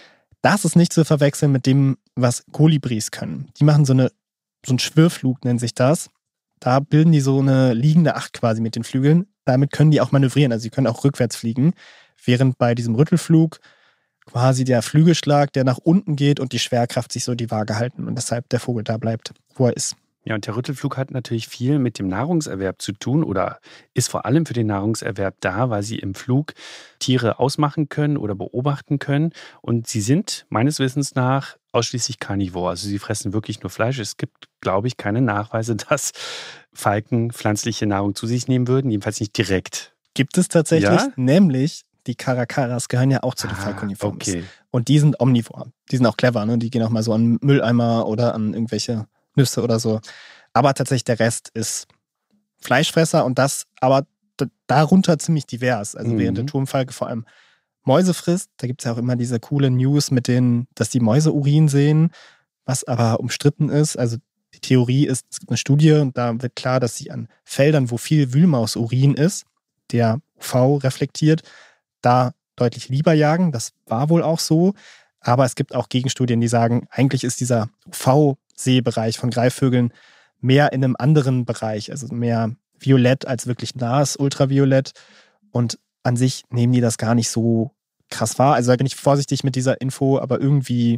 Das ist nicht zu verwechseln mit dem, was Kolibris können. Die machen so, eine, so einen Schwirrflug, nennt sich das. Da bilden die so eine liegende Acht quasi mit den Flügeln. Damit können die auch manövrieren, also sie können auch rückwärts fliegen. Während bei diesem Rüttelflug quasi der Flügelschlag, der nach unten geht und die Schwerkraft sich so die Waage halten und deshalb der Vogel da bleibt, wo er ist. Ja, und der Rüttelflug hat natürlich viel mit dem Nahrungserwerb zu tun oder ist vor allem für den Nahrungserwerb da, weil sie im Flug Tiere ausmachen können oder beobachten können. Und sie sind meines Wissens nach ausschließlich Karnivor. Also sie fressen wirklich nur Fleisch. Es gibt, glaube ich, keine Nachweise, dass Falken pflanzliche Nahrung zu sich nehmen würden, jedenfalls nicht direkt. Gibt es tatsächlich, Ja? nämlich die Caracaras gehören ja auch zu den Ah, Falconiformes. okay. Und die sind omnivor. Die sind auch clever, ne? Die gehen auch mal so an Mülleimer oder an irgendwelche Nüsse oder so. Aber tatsächlich der Rest ist Fleischfresser und das aber d- darunter ziemlich divers. Also Mhm. während der Turmfalke vor allem Mäuse frisst, da gibt es ja auch immer diese coole News mit denen, dass die Mäuse Urin sehen, was aber umstritten ist. Also die Theorie ist, es gibt eine Studie und da wird klar, dass sie an Feldern, wo viel Wühlmausurin ist, der U V reflektiert, da deutlich lieber jagen. Das war wohl auch so. Aber es gibt auch Gegenstudien, die sagen, eigentlich ist dieser U V-Sehbereich von Greifvögeln mehr in einem anderen Bereich, also mehr violett als wirklich nahes Ultraviolett. Und an sich nehmen die das gar nicht so krass wahr. Also da bin ich vorsichtig mit dieser Info, aber irgendwie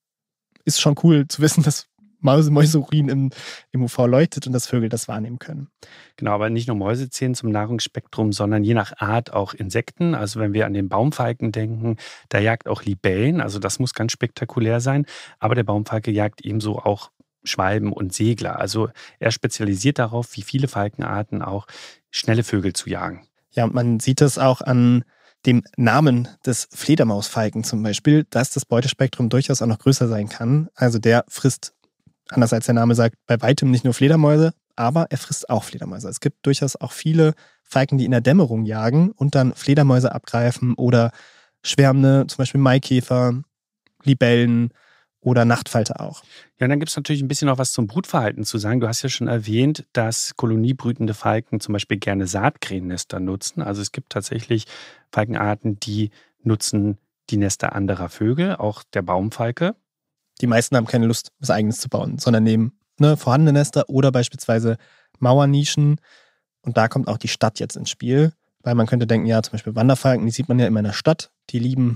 ist schon cool zu wissen, dass Mäuse, Mäuseurin im, im U V leuchtet und dass Vögel das wahrnehmen können. Genau, aber nicht nur Mäuse zählen zum Nahrungsspektrum, sondern je nach Art auch Insekten. Also wenn wir an den Baumfalken denken, da jagt auch Libellen, also das muss ganz spektakulär sein. Aber der Baumfalke jagt ebenso auch Schwalben und Segler. Also er spezialisiert darauf, wie viele Falkenarten auch schnelle Vögel zu jagen. Ja, und man sieht es auch an dem Namen des Fledermausfalken zum Beispiel, dass das Beutespektrum durchaus auch noch größer sein kann. Also der frisst, anders als der Name sagt, bei weitem nicht nur Fledermäuse, aber er frisst auch Fledermäuse. Es gibt durchaus auch viele Falken, die in der Dämmerung jagen und dann Fledermäuse abgreifen oder schwärmende, zum Beispiel Maikäfer, Libellen oder Nachtfalter auch. Ja, und dann gibt es natürlich ein bisschen noch was zum Brutverhalten zu sagen. Du hast ja schon erwähnt, dass koloniebrütende Falken zum Beispiel gerne Saatkrähennester nutzen. Also es gibt tatsächlich Falkenarten, die nutzen die Nester anderer Vögel, auch der Baumfalke. Die meisten haben keine Lust, was Eigenes zu bauen, sondern nehmen ne, vorhandene Nester oder beispielsweise Mauernischen. Und da kommt auch die Stadt jetzt ins Spiel, weil man könnte denken, ja, zum Beispiel Wanderfalken, die sieht man ja immer in der Stadt. Die lieben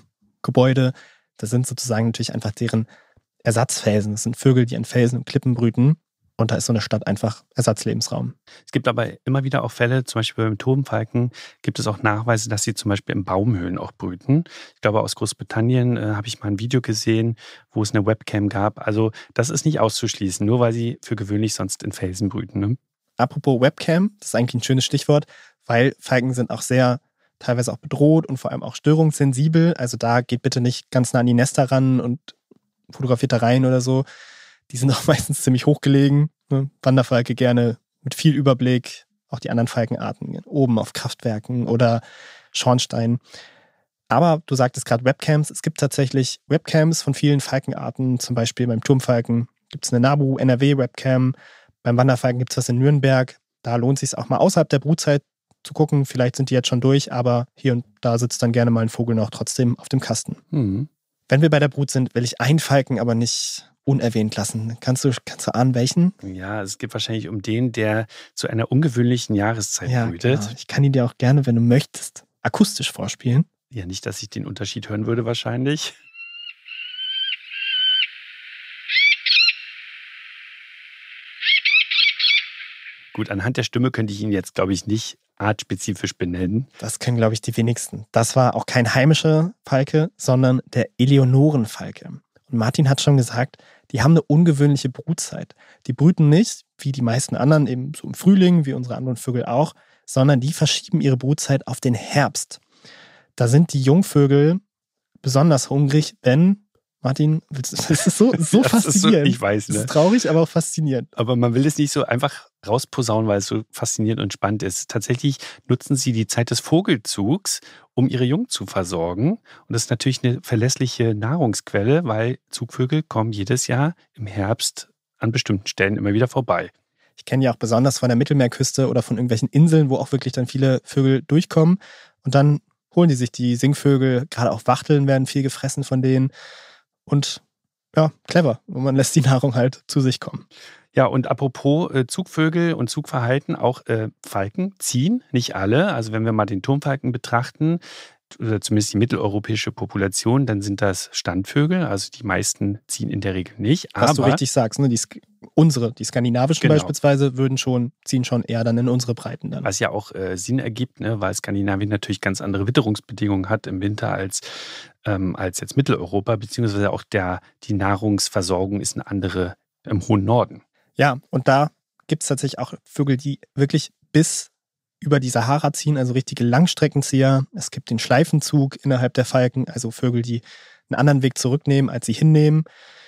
Gebäude. Das sind sozusagen natürlich einfach deren Ersatzfelsen. Das sind Vögel, die an Felsen und Klippen brüten. Und da ist so eine Stadt einfach Ersatzlebensraum. Es gibt aber immer wieder auch Fälle, zum Beispiel beim Turmfalken gibt es auch Nachweise, dass sie zum Beispiel in Baumhöhlen auch brüten. Ich glaube, aus Großbritannien äh, habe ich mal ein Video gesehen, wo es eine Webcam gab. Also das ist nicht auszuschließen, nur weil sie für gewöhnlich sonst in Felsen brüten. Ne? Apropos Webcam, das ist eigentlich ein schönes Stichwort, weil Falken sind auch sehr teilweise auch bedroht und vor allem auch störungssensibel. Also da geht bitte nicht ganz nah an die Nester ran und fotografiert da rein oder so. Die sind auch meistens ziemlich hochgelegen. Ne? Wanderfalke gerne mit viel Überblick. Auch die anderen Falkenarten oben auf Kraftwerken oder Schornsteinen. Aber du sagtest gerade Webcams. Es gibt tatsächlich Webcams von vielen Falkenarten. Zum Beispiel beim Turmfalken gibt es eine Nabu N R W Webcam. Beim Wanderfalken gibt es was in Nürnberg. Da lohnt es sich auch mal außerhalb der Brutzeit zu gucken. Vielleicht sind die jetzt schon durch, aber hier und da sitzt dann gerne mal ein Vogel noch trotzdem auf dem Kasten. Mhm. Wenn wir bei der Brut sind, will ich einen Falken aber nicht unerwähnt lassen. Kannst du, kannst du ahnen, welchen? Ja, es geht wahrscheinlich um den, der zu einer ungewöhnlichen Jahreszeit Ja, brütet. genau. Ich kann ihn dir auch gerne, wenn du möchtest, akustisch vorspielen. Ja, nicht, dass ich den Unterschied hören würde wahrscheinlich. Gut, anhand der Stimme könnte ich ihn jetzt, glaube ich, nicht artspezifisch benennen. Das können, glaube ich, die wenigsten. Das war auch kein heimischer Falke, sondern der Eleonorenfalke. Und Martin hat schon gesagt, die haben eine ungewöhnliche Brutzeit. Die brüten nicht, wie die meisten anderen, eben so im Frühling, wie unsere anderen Vögel auch, sondern die verschieben ihre Brutzeit auf den Herbst. Da sind die Jungvögel besonders hungrig, wenn, Martin, das ist so, so das ist so, faszinierend. ich weiß, ne? Das ist traurig, aber auch faszinierend. Aber man will es nicht so einfach rausposaunen, weil es so faszinierend und spannend ist. Tatsächlich nutzen sie die Zeit des Vogelzugs, um ihre Jungen zu versorgen. Und das ist natürlich eine verlässliche Nahrungsquelle, weil Zugvögel kommen jedes Jahr im Herbst an bestimmten Stellen immer wieder vorbei. Ich kenne ja auch besonders von der Mittelmeerküste oder von irgendwelchen Inseln, wo auch wirklich dann viele Vögel durchkommen. Und dann holen die sich die Singvögel, gerade auch Wachteln werden viel gefressen von denen. Und ja, clever. Und man lässt die Nahrung halt zu sich kommen. Ja, und apropos äh, Zugvögel und Zugverhalten, auch äh, Falken ziehen, nicht alle. Also wenn wir mal den Turmfalken betrachten, oder zumindest die mitteleuropäische Population, dann sind das Standvögel. Also die meisten ziehen in der Regel nicht. Was aber, du richtig sagst, ne? die, unsere, die skandinavischen Genau. beispielsweise, würden schon, ziehen schon eher dann in unsere Breiten dann. Was ja auch äh, Sinn ergibt, ne? Weil Skandinavien natürlich ganz andere Witterungsbedingungen hat im Winter als, ähm, als jetzt Mitteleuropa, beziehungsweise auch der, die Nahrungsversorgung ist eine andere im hohen Norden. Ja, und da gibt es tatsächlich auch Vögel, die wirklich bis über die Sahara ziehen, also richtige Langstreckenzieher. Es gibt den Schleifenzug innerhalb der Falken, also Vögel, die einen anderen Weg zurücknehmen, als sie hinnehmen.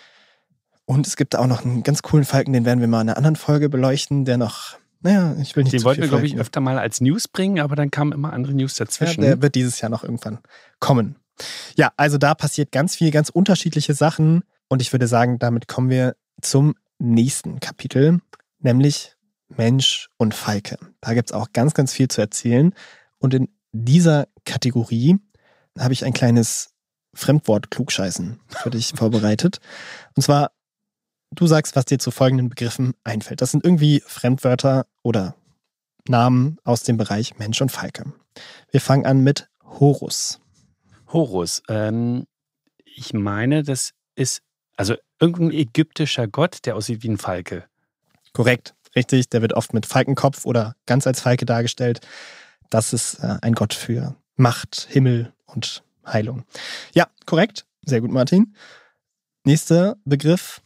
Und es gibt auch noch einen ganz coolen Falken, den werden wir mal in einer anderen Folge beleuchten, der noch, naja, ich will nicht Den zu wollten viel wir, glaube ich, Falken- öfter mal als News bringen, aber dann kamen immer andere News Ja, dazwischen. der wird dieses Jahr noch irgendwann kommen. Ja, also da passiert ganz viel, ganz unterschiedliche Sachen. Und ich würde sagen, damit kommen wir zum nächsten Kapitel, nämlich Mensch und Falke. Da gibt es auch ganz, ganz viel zu erzählen. Und in dieser Kategorie habe ich ein kleines Fremdwort-Klugscheißen für dich vorbereitet. Und zwar, du sagst, was dir zu folgenden Begriffen einfällt. Das sind irgendwie Fremdwörter oder Namen aus dem Bereich Mensch und Falke. Wir fangen an mit Horus. Horus, ähm, ich meine, das ist also irgendein ägyptischer Gott, der aussieht wie ein Falke. Korrekt, richtig. Der wird oft mit Falkenkopf oder ganz als Falke dargestellt. Das ist äh, ein Gott für Macht, Himmel und Heilung. Ja, korrekt. Sehr gut, Martin. Nächster Begriff,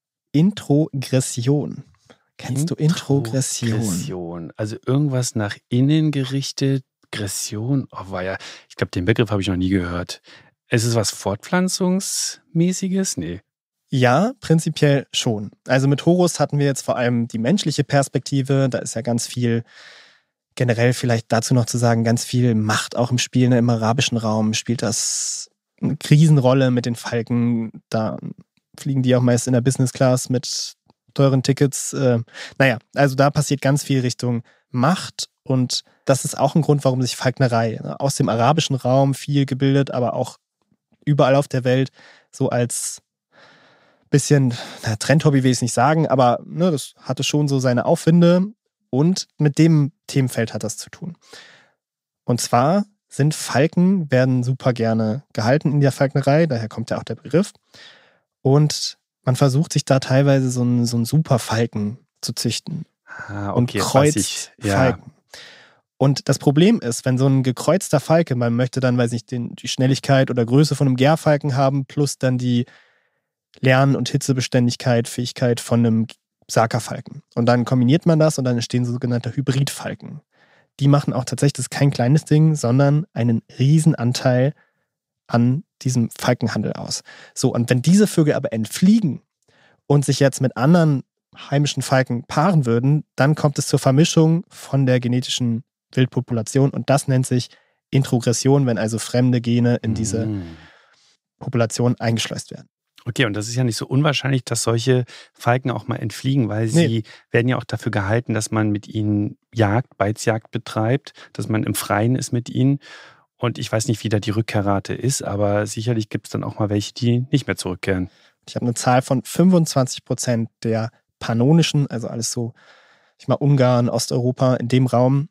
Introgression. Kennst du Introgression? Introgression. Also irgendwas nach innen gerichtet, Gression. Oh, war ja, ich glaube, den Begriff habe ich noch nie gehört. Ist es was Fortpflanzungsmäßiges? Nee. Ja, prinzipiell schon. Also mit Horus hatten wir jetzt vor allem die menschliche Perspektive. Da ist ja ganz viel, generell vielleicht dazu noch zu sagen, ganz viel Macht auch im Spiel. Ne? Im arabischen Raum spielt das eine Riesenrolle mit den Falken. Da fliegen die auch meist in der Business Class mit teuren Tickets. Äh, naja, also da passiert ganz viel Richtung Macht. Und das ist auch ein Grund, warum sich Falknerei ne, aus dem arabischen Raum viel gebildet, aber auch überall auf der Welt so als bisschen, na, Trendhobby will ich es nicht sagen, aber ne, das hatte schon so seine Aufwinde und mit dem Themenfeld hat das zu tun. Und zwar sind Falken, werden super gerne gehalten in der Falknerei, daher kommt ja auch der Begriff. Und man versucht sich da teilweise so einen, so einen Superfalken zu züchten. Ah, okay, und kreuzt ja. Falken. Und das Problem ist, wenn so ein gekreuzter Falke, man möchte dann, weiß ich, den, die Schnelligkeit oder Größe von einem Gärfalken haben, plus dann die Lern- und Hitzebeständigkeit, Fähigkeit von einem Saka-Falken. Und dann kombiniert man das und dann entstehen sogenannte Hybridfalken. Die machen auch tatsächlich, das ist kein kleines Ding, sondern einen riesen Anteil an diesem Falkenhandel aus. So, und wenn diese Vögel aber entfliegen und sich jetzt mit anderen heimischen Falken paaren würden, dann kommt es zur Vermischung von der genetischen Wildpopulation und das nennt sich Introgression, wenn also fremde Gene in diese Mm. Population eingeschleust werden. Okay, und das ist ja nicht so unwahrscheinlich, dass solche Falken auch mal entfliegen, weil Nee. sie werden ja auch dafür gehalten, dass man mit ihnen Jagd, Beizjagd betreibt, dass man im Freien ist mit ihnen. Und ich weiß nicht, wie da die Rückkehrrate ist, aber sicherlich gibt es dann auch mal welche, die nicht mehr zurückkehren. Ich habe eine Zahl von fünfundzwanzig Prozent der pannonischen, also alles so, ich mal Ungarn, Osteuropa, in dem Raum,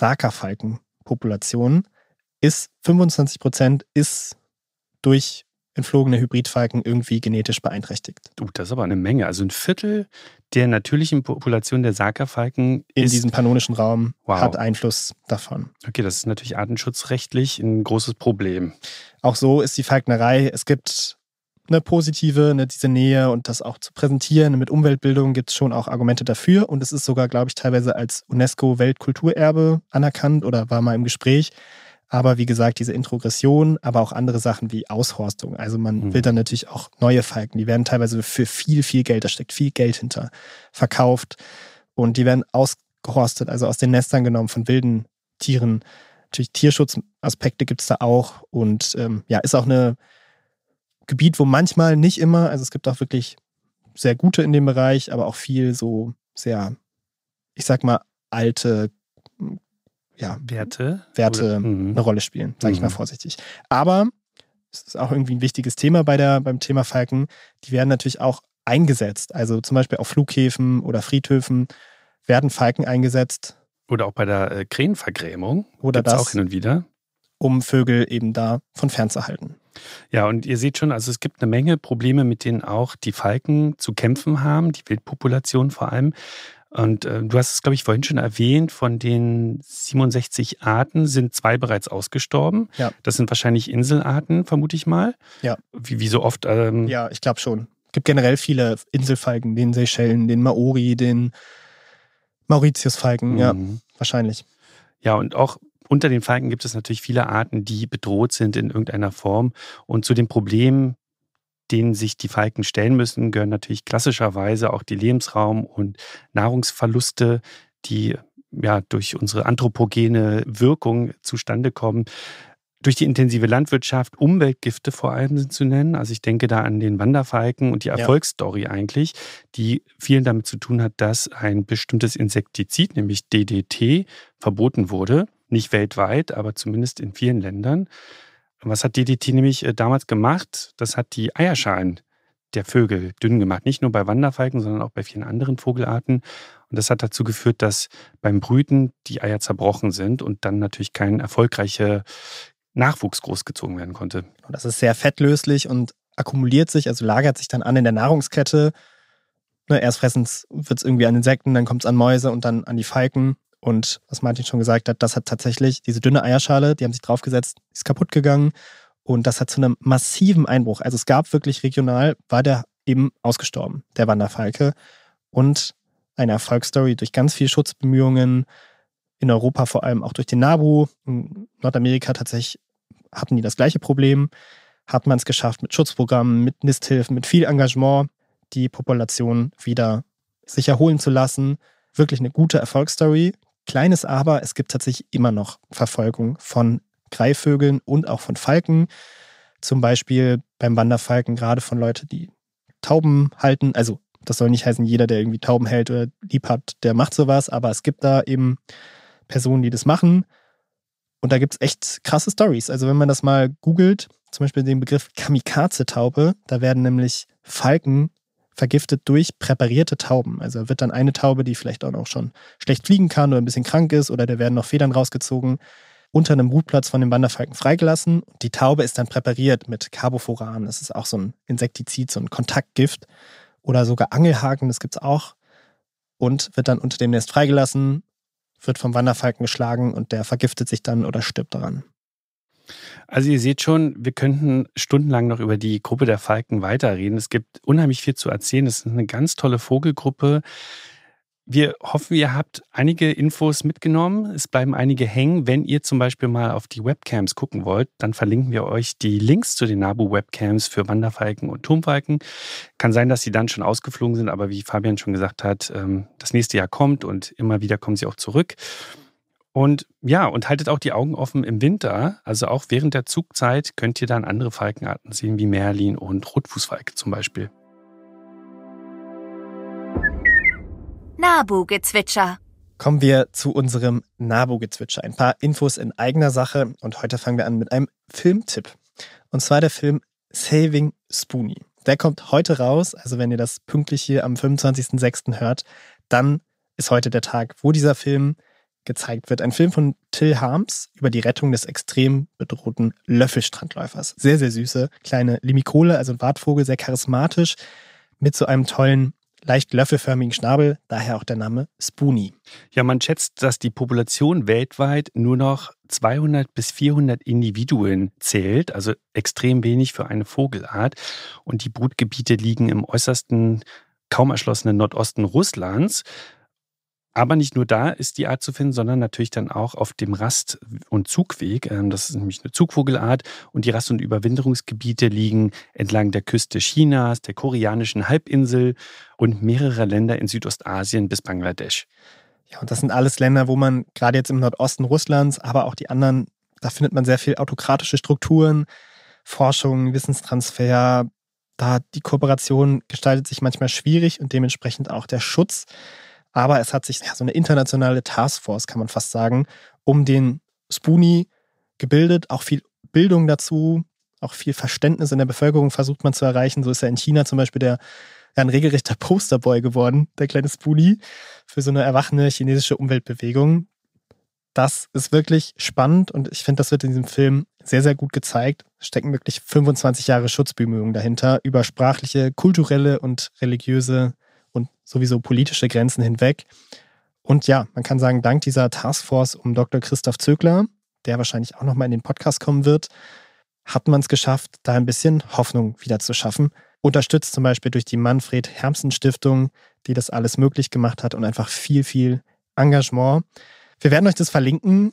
Saka-Falken-Population ist, fünfundzwanzig Prozent ist durch entflogene Hybridfalken irgendwie genetisch beeinträchtigt. Du, das ist aber eine Menge. Also ein Viertel der natürlichen Population der Saka-Falken In ist, diesem pannonischen Raum Wow. hat Einfluss davon. okay, das ist natürlich artenschutzrechtlich ein großes Problem. Auch so ist die Falknerei, es gibt eine positive, eine, diese Nähe und das auch zu präsentieren. Mit Umweltbildung gibt es schon auch Argumente dafür und es ist sogar, glaube ich, teilweise als UNESCO-Weltkulturerbe anerkannt oder war mal im Gespräch. Aber wie gesagt, diese Introgression, aber auch andere Sachen wie Aushorstung. Also man Mhm. will dann natürlich auch neue Falken. Die werden teilweise für viel, viel Geld, da steckt viel Geld hinter, verkauft. Und die werden ausgehorstet, also aus den Nestern genommen von wilden Tieren. Natürlich Tierschutzaspekte gibt es da auch. Und ähm, ja, ist auch ein Gebiet, wo manchmal, nicht immer, also es gibt auch wirklich sehr gute in dem Bereich, aber auch viel so sehr, ich sag mal, alte ja, Werte? Werte Oder- Mhm. eine Rolle spielen, sage ich mal Mhm. vorsichtig. Aber es ist auch irgendwie ein wichtiges Thema bei der, beim Thema Falken. Die werden natürlich auch eingesetzt. Also zum Beispiel auf Flughäfen oder Friedhöfen werden Falken eingesetzt, Oder auch bei der äh, Krähenvergrämung. Oder Gibt's das. auch hin und wieder. um Vögel eben davon fernzuhalten. Ja, und ihr seht schon, also es gibt eine Menge Probleme, mit denen auch die Falken zu kämpfen haben, die Wildpopulation vor allem. Und äh, du hast es, glaube ich, vorhin schon erwähnt, von den siebenundsechzig Arten sind zwei bereits ausgestorben. Ja. Das sind wahrscheinlich Inselarten, vermute ich mal. Ja. Wie, wie so oft. Ähm, Ja, ich glaube schon. Es gibt generell viele Inselfalken, den Seychellen, den Maori, den Mauritiusfalken. Ja, mhm. wahrscheinlich. Ja, und auch unter den Falken gibt es natürlich viele Arten, die bedroht sind in irgendeiner Form. Und zu den Problemen, denen sich die Falken stellen müssen, gehören natürlich klassischerweise auch die Lebensraum- und Nahrungsverluste, die ja durch unsere anthropogene Wirkung zustande kommen. Durch die intensive Landwirtschaft, Umweltgifte vor allem sind zu nennen. Also ich denke da an den Wanderfalken und die Ja. Erfolgsstory eigentlich, die vielen damit zu tun hat, dass ein bestimmtes Insektizid, nämlich D D T, verboten wurde. Nicht weltweit, aber zumindest in vielen Ländern. Was hat D D T nämlich äh, damals gemacht? Das hat die Eierschalen der Vögel dünn gemacht. Nicht nur bei Wanderfalken, sondern auch bei vielen anderen Vogelarten. Und das hat dazu geführt, dass beim Brüten die Eier zerbrochen sind und dann natürlich kein erfolgreicher Nachwuchs großgezogen werden konnte. Und das ist sehr fettlöslich und akkumuliert sich, also lagert sich dann an in der Nahrungskette. Ne, erst fressen wird es irgendwie an Insekten, dann kommt es an Mäuse und dann an die Falken. Und was Martin schon gesagt hat, das hat tatsächlich diese dünne Eierschale, die haben sich draufgesetzt, ist kaputt gegangen. Und das hat zu einem massiven Einbruch. Also es gab wirklich regional, war der eben ausgestorben, der Wanderfalke. Und eine Erfolgsstory durch ganz viele Schutzbemühungen, in Europa vor allem auch durch den NABU. In Nordamerika tatsächlich hatten die das gleiche Problem. Hat man es geschafft mit Schutzprogrammen, mit Nisthilfen, mit viel Engagement, die Population wieder sich erholen zu lassen. Wirklich eine gute Erfolgsstory. Kleines Aber, es gibt tatsächlich immer noch Verfolgung von Greifvögeln und auch von Falken. Zum Beispiel beim Wanderfalken, gerade von Leuten, die Tauben halten. Also das soll nicht heißen, jeder, der irgendwie Tauben hält oder lieb hat, der macht sowas. Aber es gibt da eben Personen, die das machen. Und da gibt es echt krasse Storys. Also wenn man das mal googelt, zum Beispiel den Begriff Kamikaze-Taube, da werden nämlich Falken vergiftet durch präparierte Tauben. Also wird dann eine Taube, die vielleicht auch noch schon schlecht fliegen kann oder ein bisschen krank ist oder da werden noch Federn rausgezogen, unter einem Brutplatz von dem Wanderfalken freigelassen. Die Taube ist dann präpariert mit Carbofuran. Das ist auch so ein Insektizid, so ein Kontaktgift. Oder sogar Angelhaken, das gibt es auch. Und wird dann unter dem Nest freigelassen, wird vom Wanderfalken geschlagen und der vergiftet sich dann oder stirbt daran. Also ihr seht schon, wir könnten stundenlang noch über die Gruppe der Falken weiterreden. Es gibt unheimlich viel zu erzählen. Es ist eine ganz tolle Vogelgruppe. Wir hoffen, ihr habt einige Infos mitgenommen. Es bleiben einige hängen. Wenn ihr zum Beispiel mal auf die Webcams gucken wollt, dann verlinken wir euch die Links zu den NABU-Webcams für Wanderfalken und Turmfalken. Kann sein, dass sie dann schon ausgeflogen sind, aber wie Fabian schon gesagt hat, das nächste Jahr kommt und immer wieder kommen sie auch zurück. Und ja, und haltet auch die Augen offen im Winter. Also auch während der Zugzeit könnt ihr dann andere Falkenarten sehen, wie Merlin und Rotfußfalke zum Beispiel. Nabu-Gezwitscher. Kommen wir zu unserem Nabu-Gezwitscher. Ein paar Infos in eigener Sache und heute fangen wir an mit einem Filmtipp. Und zwar der Film Saving Spoony. Der kommt heute raus, also wenn ihr das pünktlich hier am fünfundzwanzigsten sechsten hört, dann ist heute der Tag, wo dieser Film gezeigt wird. Ein Film von Till Harms über die Rettung des extrem bedrohten Löffelstrandläufers. Sehr, sehr süße kleine Limikole, also ein Wartvogel, sehr charismatisch, mit so einem tollen, leicht löffelförmigen Schnabel, daher auch der Name Spoony. Ja, man schätzt, dass die Population weltweit nur noch zweihundert bis vierhundert Individuen zählt, also extrem wenig für eine Vogelart. Und die Brutgebiete liegen im äußersten, kaum erschlossenen Nordosten Russlands. Aber nicht nur da ist die Art zu finden, sondern natürlich dann auch auf dem Rast- und Zugweg. Das ist nämlich eine Zugvogelart und die Rast- und Überwinterungsgebiete liegen entlang der Küste Chinas, der koreanischen Halbinsel und mehrerer Länder in Südostasien bis Bangladesch. Ja, und das sind alles Länder, wo man gerade jetzt im Nordosten Russlands, aber auch die anderen, da findet man sehr viel autokratische Strukturen, Forschung, Wissenstransfer. Da die Kooperation gestaltet sich manchmal schwierig und dementsprechend auch der Schutz. Aber es hat sich ja, so eine internationale Taskforce, kann man fast sagen, um den Spoony gebildet. Auch viel Bildung dazu, auch viel Verständnis in der Bevölkerung versucht man zu erreichen. So ist er in China zum Beispiel der, ja, ein regelrechter Posterboy geworden, der kleine Spoony, für so eine erwachende chinesische Umweltbewegung. Das ist wirklich spannend und ich finde, das wird in diesem Film sehr, sehr gut gezeigt. Es stecken wirklich fünfundzwanzig Jahre Schutzbemühungen dahinter, über sprachliche, kulturelle und religiöse und sowieso politische Grenzen hinweg. Und ja, man kann sagen, dank dieser Taskforce um Doktor Christoph Zögler, der wahrscheinlich auch nochmal in den Podcast kommen wird, hat man es geschafft, da ein bisschen Hoffnung wieder zu schaffen. Unterstützt zum Beispiel durch die Manfred-Hermsen-Stiftung, die das alles möglich gemacht hat und einfach viel, viel Engagement. Wir werden euch das verlinken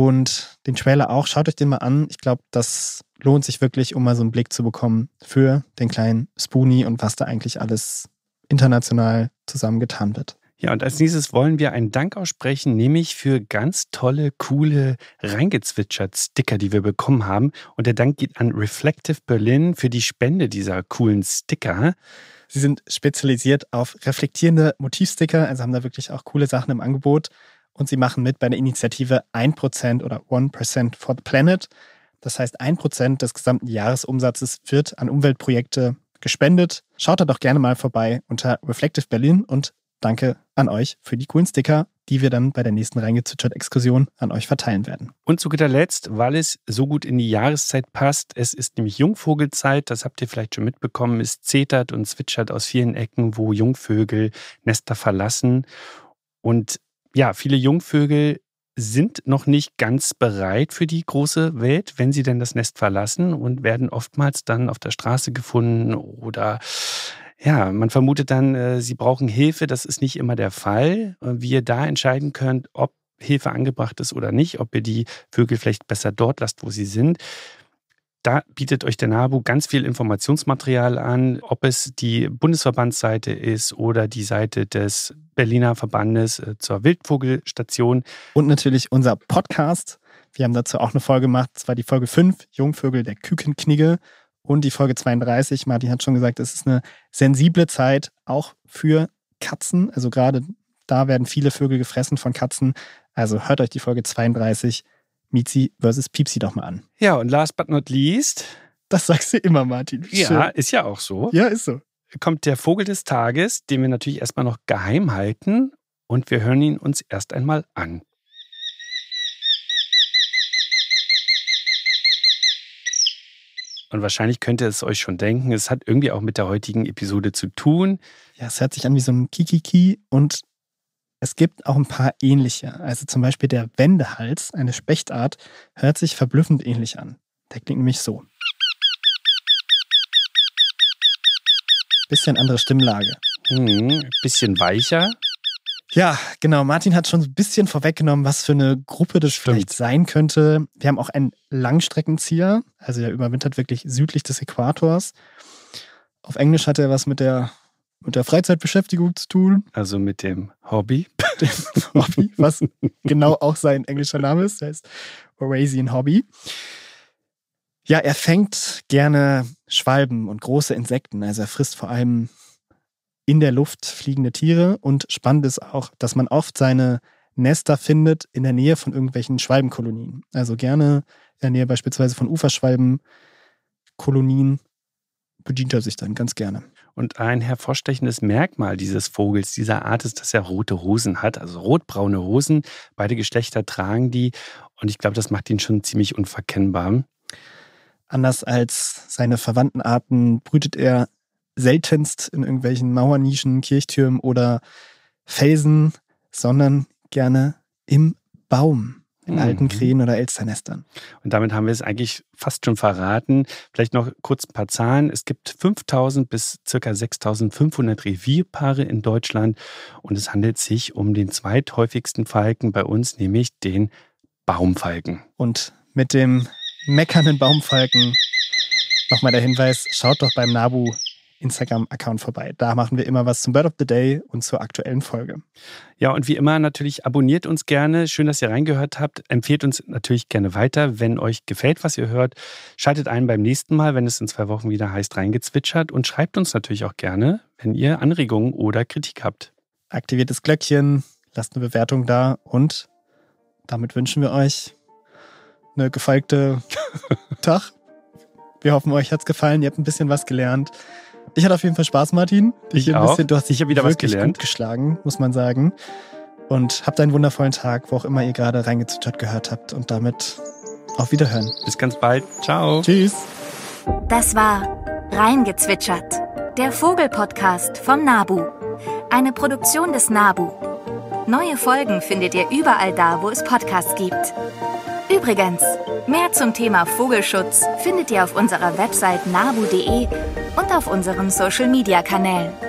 und den Trailer auch. Schaut euch den mal an. Ich glaube, das lohnt sich wirklich, um mal so einen Blick zu bekommen für den kleinen Spoony und was da eigentlich alles international zusammengetan wird. Ja, und als nächstes wollen wir einen Dank aussprechen, nämlich für ganz tolle, coole, reingezwitschert Sticker, die wir bekommen haben. Und der Dank geht an Reflective Berlin für die Spende dieser coolen Sticker. Sie sind spezialisiert auf reflektierende Motivsticker, also haben da wirklich auch coole Sachen im Angebot. Und sie machen mit bei der Initiative ein Prozent oder one percent for the Planet. Das heißt, ein Prozent des gesamten Jahresumsatzes wird an Umweltprojekte gespendet. Schaut da doch gerne mal vorbei unter Reflective Berlin und danke an euch für die coolen Sticker, die wir dann bei der nächsten Reingezwitschert-Exkursion an euch verteilen werden. Und zu guter Letzt, weil es so gut in die Jahreszeit passt, es ist nämlich Jungvogelzeit, das habt ihr vielleicht schon mitbekommen, es zetert und zwitschert aus vielen Ecken, wo Jungvögel Nester verlassen. Und ja, viele Jungvögel sind noch nicht ganz bereit für die große Welt, wenn sie denn das Nest verlassen und werden oftmals dann auf der Straße gefunden oder ja, man vermutet dann, äh, sie brauchen Hilfe. Das ist nicht immer der Fall. Wie ihr da entscheiden könnt, ob Hilfe angebracht ist oder nicht, ob ihr die Vögel vielleicht besser dort lasst, wo sie sind. Da bietet euch der NABU ganz viel Informationsmaterial an, ob es die Bundesverbandsseite ist oder die Seite des Berliner Verbandes zur Wildvogelstation. Und natürlich unser Podcast. Wir haben dazu auch eine Folge gemacht. Das war die Folge fünf, Jungvögel der Kükenknigge. Und die Folge zweiunddreißig, Martin hat schon gesagt, es ist eine sensible Zeit, auch für Katzen. Also gerade da werden viele Vögel gefressen von Katzen. Also hört euch die Folge zweiunddreißig Miezi versus Piepsi doch mal an. Ja, und last but not least. Das sagst du immer, Martin. Ja, schön. Ist ja auch so. Ja, ist so. Kommt der Vogel des Tages, den wir natürlich erstmal noch geheim halten. Und wir hören ihn uns erst einmal an. Und wahrscheinlich könnt ihr es euch schon denken, es hat irgendwie auch mit der heutigen Episode zu tun. Ja, es hört sich an wie so ein Kikiki und es gibt auch ein paar ähnliche. Also zum Beispiel der Wendehals, eine Spechtart, hört sich verblüffend ähnlich an. Der klingt nämlich so. Bisschen andere Stimmlage. Hm, bisschen weicher. Ja, genau. Martin hat schon ein bisschen vorweggenommen, was für eine Gruppe das Stimmt. vielleicht sein könnte. Wir haben auch einen Langstreckenzieher, also der überwintert wirklich südlich des Äquators. Auf Englisch hat er was mit der, mit der Freizeitbeschäftigung zu tun. Also mit dem Hobby. Dem Hobby, was genau auch sein englischer Name ist. Der heißt Eurasian Hobby. Ja, er fängt gerne Schwalben und große Insekten. Also er frisst vor allem in der Luft fliegende Tiere. Und spannend ist auch, dass man oft seine Nester findet in der Nähe von irgendwelchen Schwalbenkolonien. Also gerne in der Nähe beispielsweise von Uferschwalbenkolonien bedient er sich dann ganz gerne. Und ein hervorstechendes Merkmal dieses Vogels, dieser Art, ist, dass er rote Hosen hat, also rotbraune Hosen. Beide Geschlechter tragen die. Und ich glaube, das macht ihn schon ziemlich unverkennbar. Anders als seine verwandten Arten brütet er seltenst in irgendwelchen Mauernischen, Kirchtürmen oder Felsen, sondern gerne im Baum, in mhm. alten Krähen oder Elsternestern. Und damit haben wir es eigentlich fast schon verraten. Vielleicht noch kurz ein paar Zahlen. Es gibt fünftausend bis ca. sechstausendfünfhundert Revierpaare in Deutschland und es handelt sich um den zweithäufigsten Falken bei uns, nämlich den Baumfalken. Und mit dem meckernden Baumfalken nochmal der Hinweis, schaut doch beim Nabu Instagram-Account vorbei. Da machen wir immer was zum Bird of the Day und zur aktuellen Folge. Ja, und wie immer natürlich abonniert uns gerne. Schön, dass ihr reingehört habt. Empfehlt uns natürlich gerne weiter, wenn euch gefällt, was ihr hört. Schaltet ein beim nächsten Mal, wenn es in zwei Wochen wieder heißt reingezwitschert. Und schreibt uns natürlich auch gerne, wenn ihr Anregungen oder Kritik habt. Aktiviert das Glöckchen, lasst eine Bewertung da und damit wünschen wir euch eine gefeigte Tag. Wir hoffen, euch hat es gefallen. Ihr habt ein bisschen was gelernt. Ich hatte auf jeden Fall Spaß, Martin. Ich ein auch. Bisschen, du hast dich ich habe wieder was wirklich gelernt. gut geschlagen, muss man sagen. Und habt einen wundervollen Tag, wo auch immer ihr gerade reingezwitschert gehört habt. Und damit auf Wiederhören. Bis ganz bald. Ciao. Tschüss. Das war Reingezwitschert, der Vogelpodcast vom Nabu. Eine Produktion des Nabu. Neue Folgen findet ihr überall da, wo es Podcasts gibt. Übrigens, mehr zum Thema Vogelschutz findet ihr auf unserer Website nabu punkt de und auf unseren Social-Media-Kanälen.